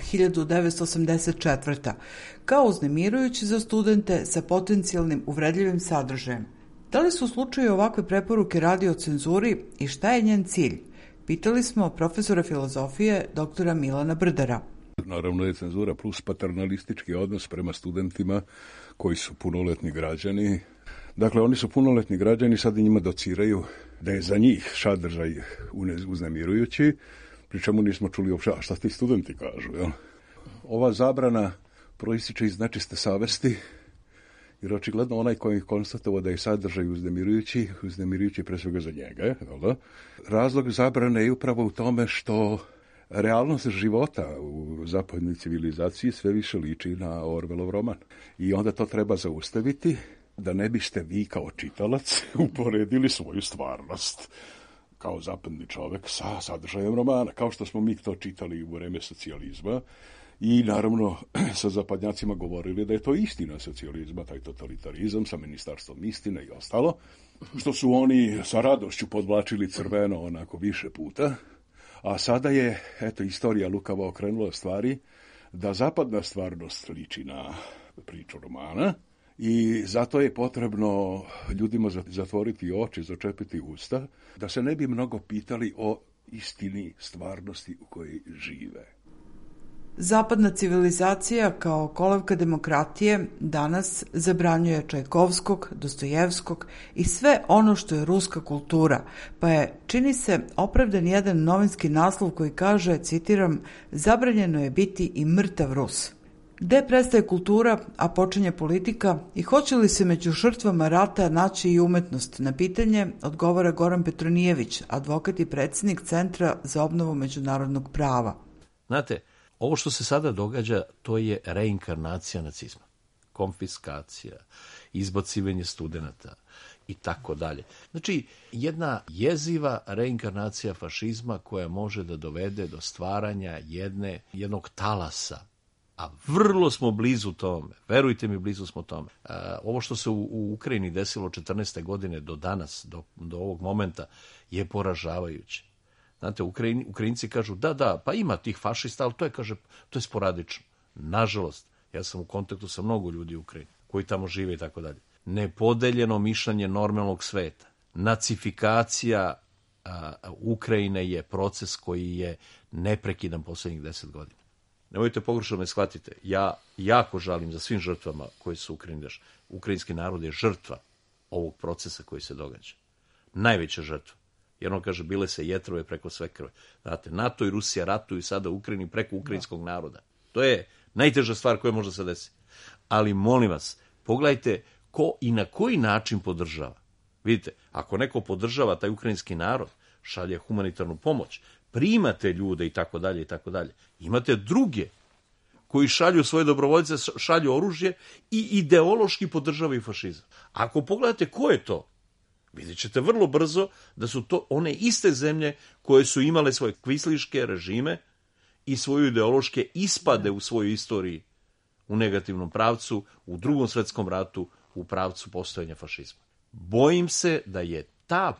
1984. kao uznemirujući za studente sa potencijalnim uvredljivim sadržajem. Da li su u slučaju ovakve preporuke radi o cenzuri i šta je njen cilj? Pitali smo profesora filozofije doktora Milana Brdara. Naravno je cenzura plus paternalistički odnos prema studentima koji su punoletni građani. Dakle, oni su punoletni građani, sad njima dociraju da je za njih sadržaj uznemirujući, pri čemu nismo čuli uopšte šta ti studenti kažu. Jel? Ova zabrana proističe iz nečiste savesti, jer očigledno onaj koji je konstatovao da je sadržaj uznemirujući pre svega za njega. Jel? Razlog zabrane je upravo u tome što realnost života u zapadnoj civilizaciji sve više liči na Orwellov roman. I onda to treba zaustaviti, da ne biste vi kao čitalac uporedili svoju stvarnost kao zapadni čovek sa sadržajem romana, kao što smo mi to čitali u vreme socijalizma i naravno sa zapadnjacima govorili da je to istina socijalizma, taj totalitarizam sa ministarstvom istine i ostalo, što su oni sa radošću podvlačili crveno onako više puta, a sada je, istorija lukavo okrenula stvari da zapadna stvarnost liči na priču romana. I zato je potrebno ljudima zatvoriti oči, začepiti usta, da se ne bi mnogo pitali o istini stvarnosti u kojoj žive. Zapadna civilizacija kao kolevka demokratije danas zabranjuje Čajkovskog, Dostojevskog i sve ono što je ruska kultura, pa je, čini se, opravdan jedan novinski naslov koji kaže, citiram, zabranjeno je biti i mrtav Rus. Gde prestaje kultura, a počinje politika i hoće li se među žrtvama rata naći i umetnost? Na pitanje odgovara Goran Petronijević, advokat i predsjednik Centra za obnovu međunarodnog prava. Znate, ovo što se sada događa, to je reinkarnacija nacizma. Konfiskacija, izbacivanje studenata i tako dalje. Znači, jedna jeziva reinkarnacija fašizma koja može da dovede do stvaranja jednog talasa. A vrlo smo blizu tome, verujte mi, blizu smo tome. Ovo što se u Ukrajini desilo 14. godine do danas, do ovog momenta, je poražavajuće. Znate, Ukrajinci kažu, da, pa ima tih fašista, ali to je sporadično. Nažalost, ja sam u kontaktu sa mnogo ljudi u Ukrajini, koji tamo žive i tako dalje. Nepodeljeno mišljenje normalnog sveta. Nacifikacija Ukrajine je proces koji je neprekidan poslednjih 10 godina. Nemojte pogrešno me shvatite, ja jako žalim za svim žrtvama koje su u Ukrajini. Ukrajinski narod je žrtva ovog procesa koji se događa. Najveća žrtva. Jer on kaže, bile se jetrove preko sve krve. Znate, NATO i Rusija ratuju sada u Ukrajini preko ukrajinskog naroda. To je najteža stvar koja može se desiti. Ali molim vas, pogledajte ko i na koji način podržava. Vidite, ako neko podržava taj ukrajinski narod, šalje humanitarnu pomoć, primate ljude i tako dalje i tako dalje. Imate druge koji šalju svoje dobrovoljce, šalju oružje i ideološki podržavaju fašizam. Ako pogledate ko je to, vidjet ćete vrlo brzo da su to one iste zemlje koje su imale svoje kvisliške režime i svoje ideološke ispade u svojoj istoriji u negativnom pravcu, u Drugom svetskom ratu, u pravcu postojanja fašizma. Bojim se da je ta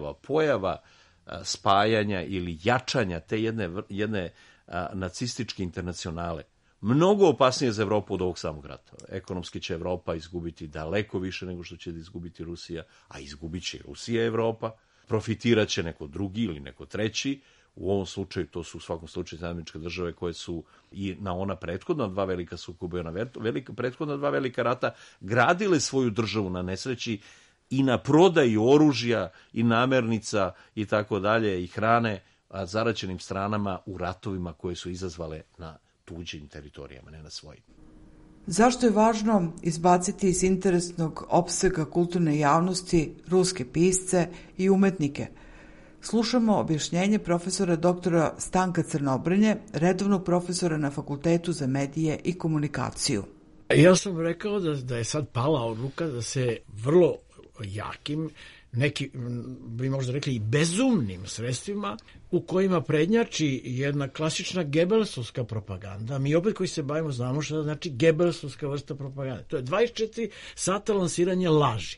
pojava spajanja ili jačanja te jedne nacističke internacionale mnogo opasnije za Evropu od ovog samog rata. Ekonomski će Evropa izgubiti daleko više nego što će izgubiti Rusija, a izgubit će Rusija i Evropa, profitirat će neko drugi ili neko treći. U ovom slučaju to su u svakom slučaju Američke države koje su i na ona prethodna dva velika sukoba, na prethodna dva velika rata gradile svoju državu na nesreći i na prodaji oružja i namernica i tako dalje i hrane zaraćenim stranama u ratovima koje su izazvale na tuđim teritorijama, ne na svojim. Zašto je važno izbaciti iz interesnog opsega kulturne javnosti ruske pisce i umetnike? Slušamo objašnjenje profesora doktora Stanka Crnobrnje, redovnog profesora na Fakultetu za medije i komunikaciju. Ja sam rekao da je sad pala odluka da se vrlo jakim, neki bi možda rekli i bezumnim sredstvima u kojima prednjači jedna klasična Gebelsovska propaganda. Mi opet koji se bavimo znamo što znači Gebelsovska vrsta propagande. To je 24 sata lansiranje laži.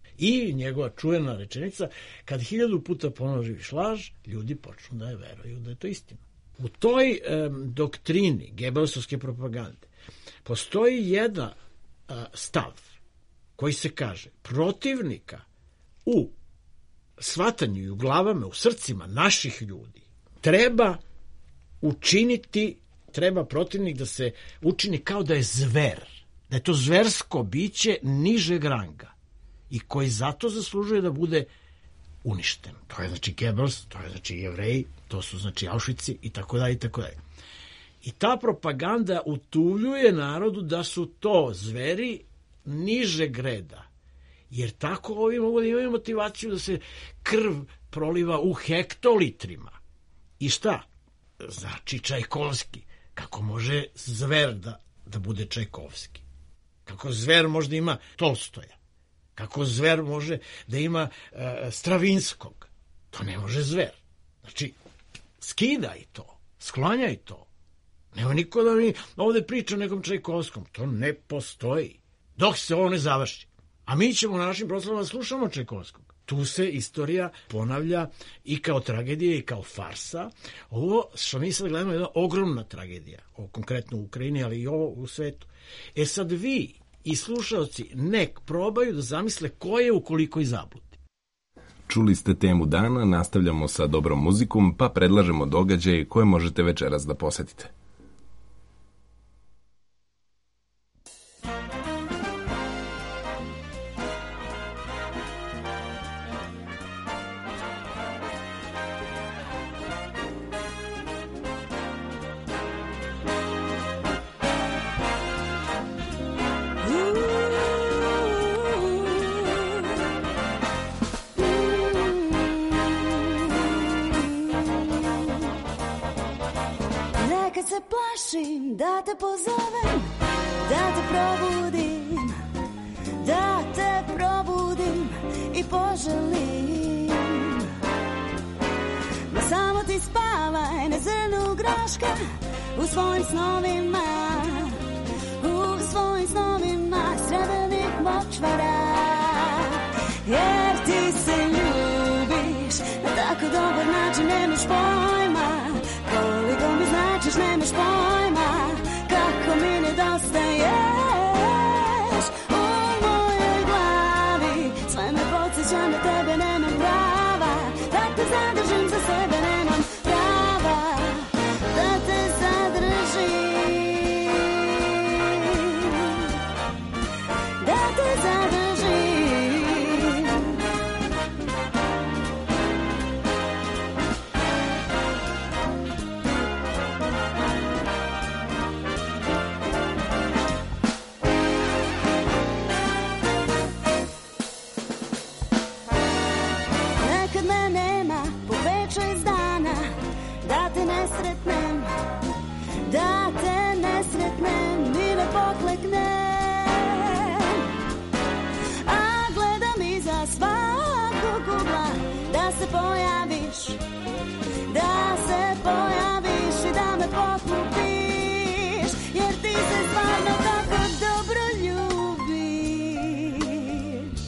I njegova čuvena rečenica, kad 1000 puta ponoviš laž, ljudi počnu da je veruju da je to istina. U toj doktrini Gebelsovske propagande postoji jedan stav koji se kaže protivnika u shvatanju i u glavama, u srcima naših ljudi treba protivnik da se učini kao da je zver, da je to zversko biće nižeg ranga i koji zato zaslužuje da bude uništen. To je znači Goebbels, to je znači Jevreji, to su znači Auschwitzi i tako dalje i tako dalje. I ta propaganda utuvljuje narodu da su to zveri nižeg reda. Jer tako ovi mogu da imaju motivaciju da se krv proliva u hektolitrima. I šta? Znači Čajkovski. Kako može zver da bude Čajkovski? Kako zver može da ima Tolstoja? Kako zver može da ima Stravinskog? To ne može zver. Znači, skidaj to, sklanjaj to. Nema niko da mi ovde priča o nekom Čajkovskom. To ne postoji. Dok se ovo ne završi. A mi ćemo na našim proslavama slušamo Čajkovskog. Tu se istorija ponavlja i kao tragedija i kao farsa. Ovo što mi sad gledamo je jedna ogromna tragedija. Ovo konkretno u Ukrajini, ali i ovo u svetu. Sad vi i slušalci nek probaju da zamisle ko je u kolikoj zabludi. Čuli ste temu dana, nastavljamo sa dobrom muzikom, pa predlažemo događaje koje možete večeras da posetite. Da te pozovem, da te probudim i poželim. Ma samo ti spavaj na zrnu graška u svojim snovima srebrnih močvara. Jer ti se ljubiš na tako dobar način, nemaš pojma koliko mi značiš, nemaš pojma kako mi nedostaješ. U mojoj glavi sve me podsjeća na tebe, nemam prava da te zadržim za sebe, nemam prava da te zadržim. pokleknem, a gledam iza svakog ugla da se pojaviš i da me poklupiš, jer ti se stvarno tako dobro ljubiš.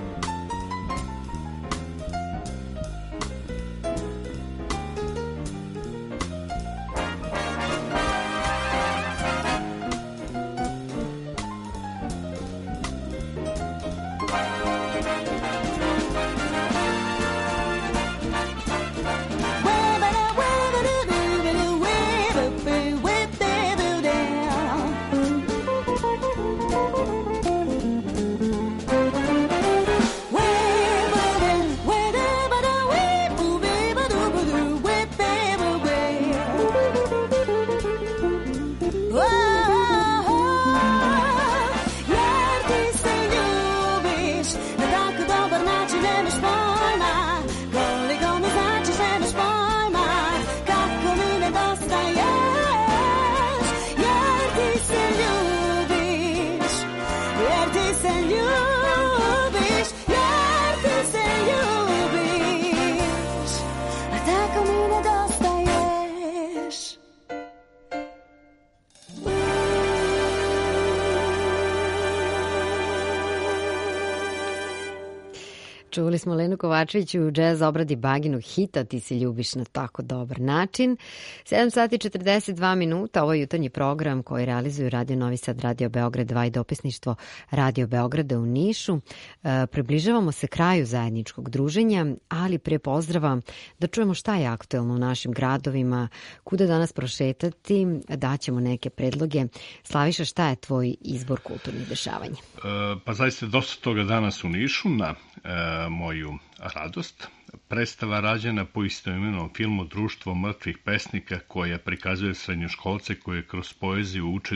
Čuli smo Lenu Kovačević u džez obradi Baginog hita Ti se ljubiš na tako dobar način. 7 sati 42 minuta, ovo je jutarnji program koji realizuju Radio Novi Sad, Radio Beograd 2 i dopisništvo Radio Beograda u Nišu. Približavamo se kraju zajedničkog druženja, ali pre pozdrava da čujemo šta je aktuelno u našim gradovima, kuda danas prošetati, daćemo neke predloge. Slaviša, šta je tvoj izbor kulturnih dešavanja? Pa zaista dosta toga danas u Nišu na moju radost. Predstava rađena po istoimenom filmu Društvo mrtvih pesnika, koja prikazuje srednjoškolce koje kroz poeziju uče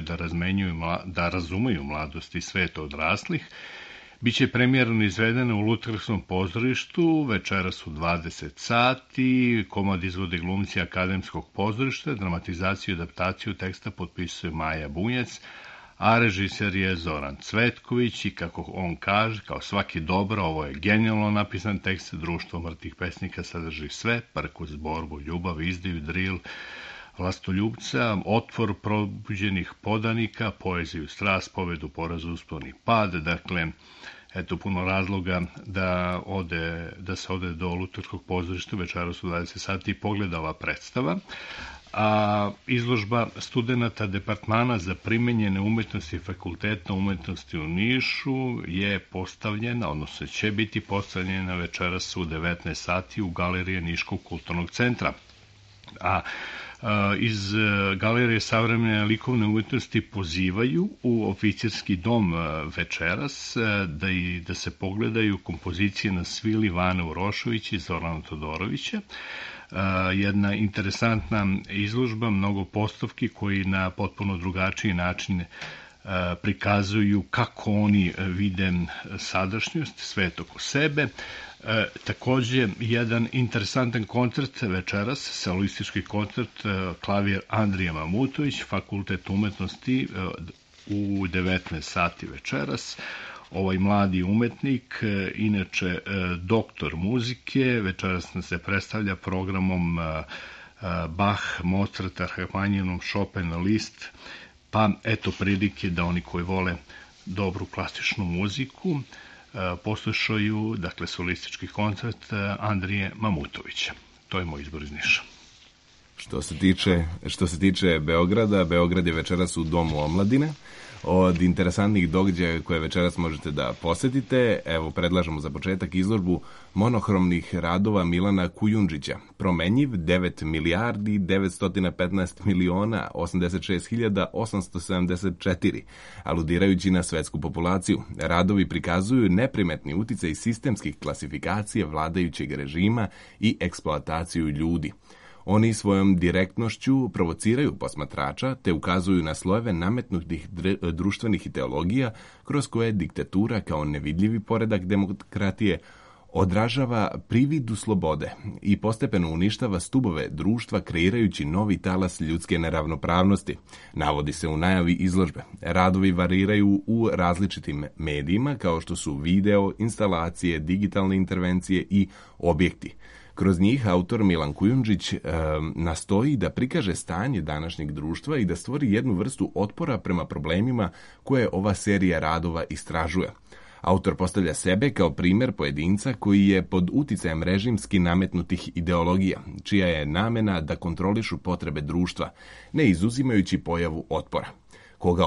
da razumeju mladost i svet odraslih. Biće premijerno izvedena u Luterskom pozorištu večeras u 20 sati. Komad izvode glumci Akademskog pozorišta, dramatizaciju i adaptaciju teksta potpisuje Maja Bunjac, a režiser je Zoran Cvetković i kako on kaže, kao svaki dobro, ovo je genijalno napisan tekst. Društvo mrtvih pesnika sadrži sve: prkos, borbu, ljubav, izdaju, dril, vlastoljubca, otvor probuđenih podanika, poeziju, strast, pobedu, poraz, uspon i pad. Dakle, eto puno razloga da se ode do Luterskog pozorišta večeras u 20 sati i pogleda ova predstava. A izložba studenata departmana za primenjene umetnosti Fakulteta umetnosti u Nišu je postavljena, odnosno će biti postavljena večeras u 19 sati u galeriji Niškog kulturnog centra. A iz Galerije savremene likovne umetnosti pozivaju u oficirski dom večeras da se pogledaju kompozicije na svili Vane Uroševića i Zorana Todorovića. Jedna interesantna izložba, mnogo postavki koji na potpuno drugačiji način prikazuju kako oni vide sadašnjost, svet oko sebe. Takođe, jedan interesantan koncert večeras, solistički koncert, klavir Andrija Mamutović, Fakultet umetnosti u 19 sati večeras. Ovaj mladi umetnik, inače doktor muzike, večeras nam se predstavlja programom Bach, Mozart, Rachmaninovom, Chopin, Liszt, pa eto prilike da oni koji vole dobru klasičnu muziku poslušaju, dakle, solistički koncert Andrije Mamutovića. To je moj izbor iz Niša. Što se tiče Beograda, Beograd je večeras u Domu omladine. Od interesantnih događaja koje večeras možete da posetite, evo predlažemo za početak izložbu monohromnih radova Milana Kujundžića. Promenjiv 9 milijardi 915 miliona 86.874, aludirajući na svetsku populaciju. Radovi prikazuju neprimetni uticaj sistemskih klasifikacija vladajućeg režima i eksploataciju ljudi. Oni svojom direktnošću provociraju posmatrača te ukazuju na slojeve nametnutih društvenih ideologija kroz koje diktatura kao nevidljivi poredak demokratije odražava prividu slobode i postepeno uništava stubove društva kreirajući novi talas ljudske neravnopravnosti, navodi se u najavi izložbe. Radovi variraju u različitim medijima kao što su video, instalacije, digitalne intervencije i objekti. Kroz njih autor Milan Kujundžić nastoji da prikaže stanje današnjeg društva i da stvori jednu vrstu otpora prema problemima koje ova serija radova istražuje. Autor postavlja sebe kao primjer pojedinca koji je pod uticajem režimski nametnutih ideologija, čija je namena da kontrolišu potrebe društva, ne izuzimajući pojavu otpora. Koga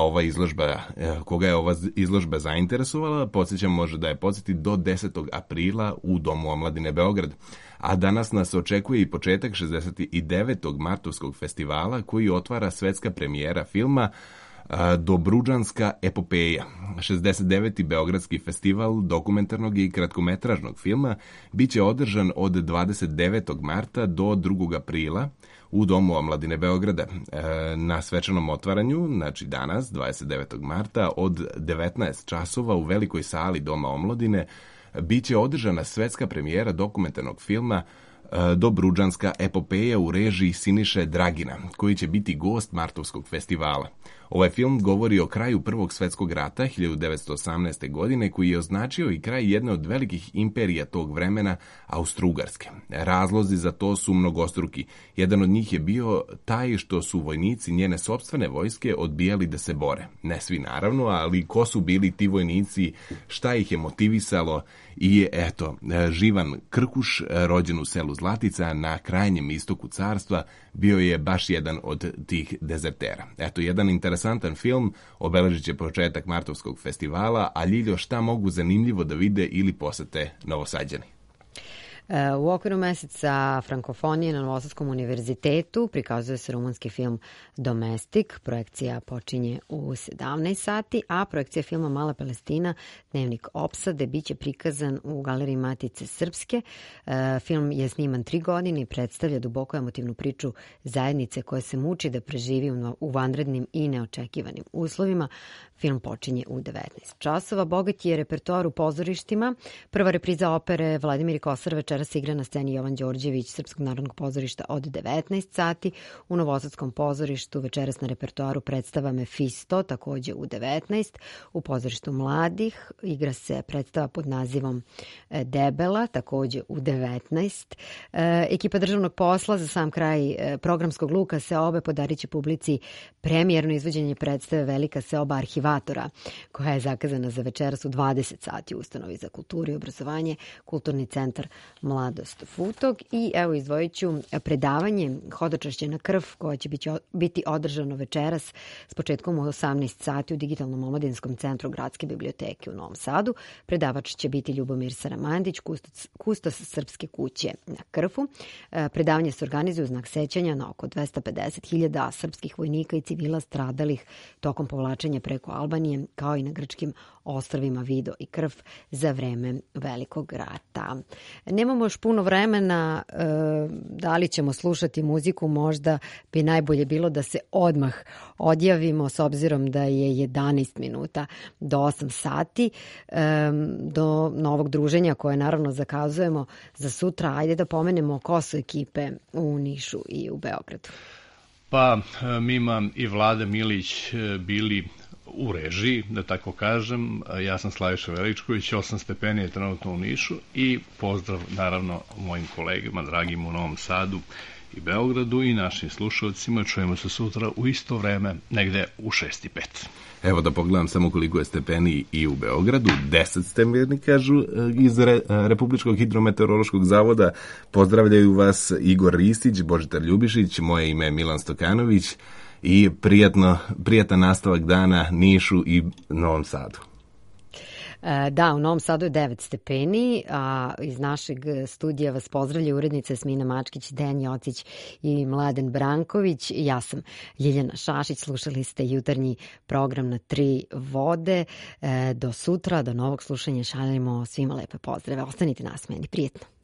je ova izložba zainteresovala, podsjećam, može da je posjeti do 10. aprila u Domu omladine Beograd. A danas nas očekuje i početak 69. martovskog festivala koji otvara svetska premijera filma Dobrudžanska epopeja. 69. Beogradski festival dokumentarnog i kratkometražnog filma biće održan od 29. marta do 2. aprila u Domu omladine Beograda. Na svečanom otvaranju, znači danas, 29. marta, od 19 časova u velikoj sali Doma omladine biće održana svetska premijera dokumentarnog filma Dobrudžanska epopeja u režiji Siniše Dragina, koji će biti gost martovskog festivala. Ovaj film govori o kraju Prvog svetskog rata 1918. godine, koji je označio i kraj jedne od velikih imperija tog vremena, Austro-Ugarske. Razlozi za to su mnogostruki. Jedan od njih je bio taj što su vojnici njene sopstvene vojske odbijali da se bore. Ne svi naravno, ali ko su bili ti vojnici, šta ih je motivisalo i eto, Živan Krkuš, rođen u selu Zlatica na krajnjem istoku carstva, bio je baš jedan od tih dezertera. Eto, jedan interesantan film, obeležit će početak martovskog festivala, a Ljiljo, šta mogu zanimljivo da vide ili posete Novosađani? U okviru meseca frankofonije na Novosadskom univerzitetu prikazuje se rumunski film Domestik. Projekcija počinje u 17 sati, a projekcija filma Mala Palestina, Dnevnik opsade, bit će prikazan u Galeriji Matice Srpske. Film je sniman 3 godine i predstavlja duboko emotivnu priču zajednice koja se muči da preživi u vanrednim i neočekivanim uslovima. Film počinje u 19 časova. Bogat je repertoar u pozorištima. Prva repriza opere Vladimir Kosar večeras igra na sceni Jovan Đorđević Srpskog narodnog pozorišta od 19 sati. U Novosadskom pozorištu večeras na repertoaru predstava Mefisto, takođe u 19. U pozorištu mladih igra se predstava pod nazivom Debela, takođe u 19. Ekipa državnog posla za sam kraj programskog luka Seobe podarit će publici premijerno izvođenje predstave Velika seoba arhivatora, koja je zakazana za večeras u 20 sati u Ustanovi za kulturu i obrazovanje, Kulturni centar Mladost Futog. I evo, izdvojit ću predavanje Hodočašćena krv, koja će biti održano večeras s početkom u 18 sati u Digitalnom omladinskom centru Gradske biblioteke u Novom Sadu. Predavač će biti Ljubomir Saramandić, kustos Srpske kuće na Krfu. Predavanje se organizuje u znak sećanja na oko 250.000 srpskih vojnika i civila stradalih tokom povlačenja preko Albanije, kao i na grčkim ostrvima Vido i Krf za vreme Velikog rata. Nemamo još puno vremena, da li ćemo slušati muziku, možda bi najbolje bilo da se odmah odjavimo, s obzirom da je 11 minuta do 8 sati, do novog druženja koje naravno zakazujemo za sutra. Ajde da pomenemo ko su ekipe u Nišu i u Beogradu. Pa Mima i Vlada Milić bili u režiji, da tako kažem. Ja sam Slaviša Veličković, 8 stepeni je trenutno u Nišu i pozdrav naravno mojim kolegama dragim u Novom Sadu i Beogradu i našim slušalcima. Čujemo se sutra u isto vreme, negde u 6:05. Evo da pogledam samo koliko je stepeni i u Beogradu. 10 stepeni, kažu iz Republičkog hidrometeorološkog zavoda. Pozdravljaju vas Igor Ristić, Božitar Ljubišić, moje ime je Milan Stokanović i prijatan nastavak dana Nišu i Novom Sadu. Da, u Novom Sadu je 9 stepeni, a iz našeg studija vas pozdravlja urednica Smina Mačkić, Dejan Jocić i Mladen Branković. Ja sam Ljiljana Šašić, slušali ste jutarnji program na 3 vode. Do sutra, do novog slušanja, šaljemo svima lepe pozdrave. Ostanite nasmejani, prijetno.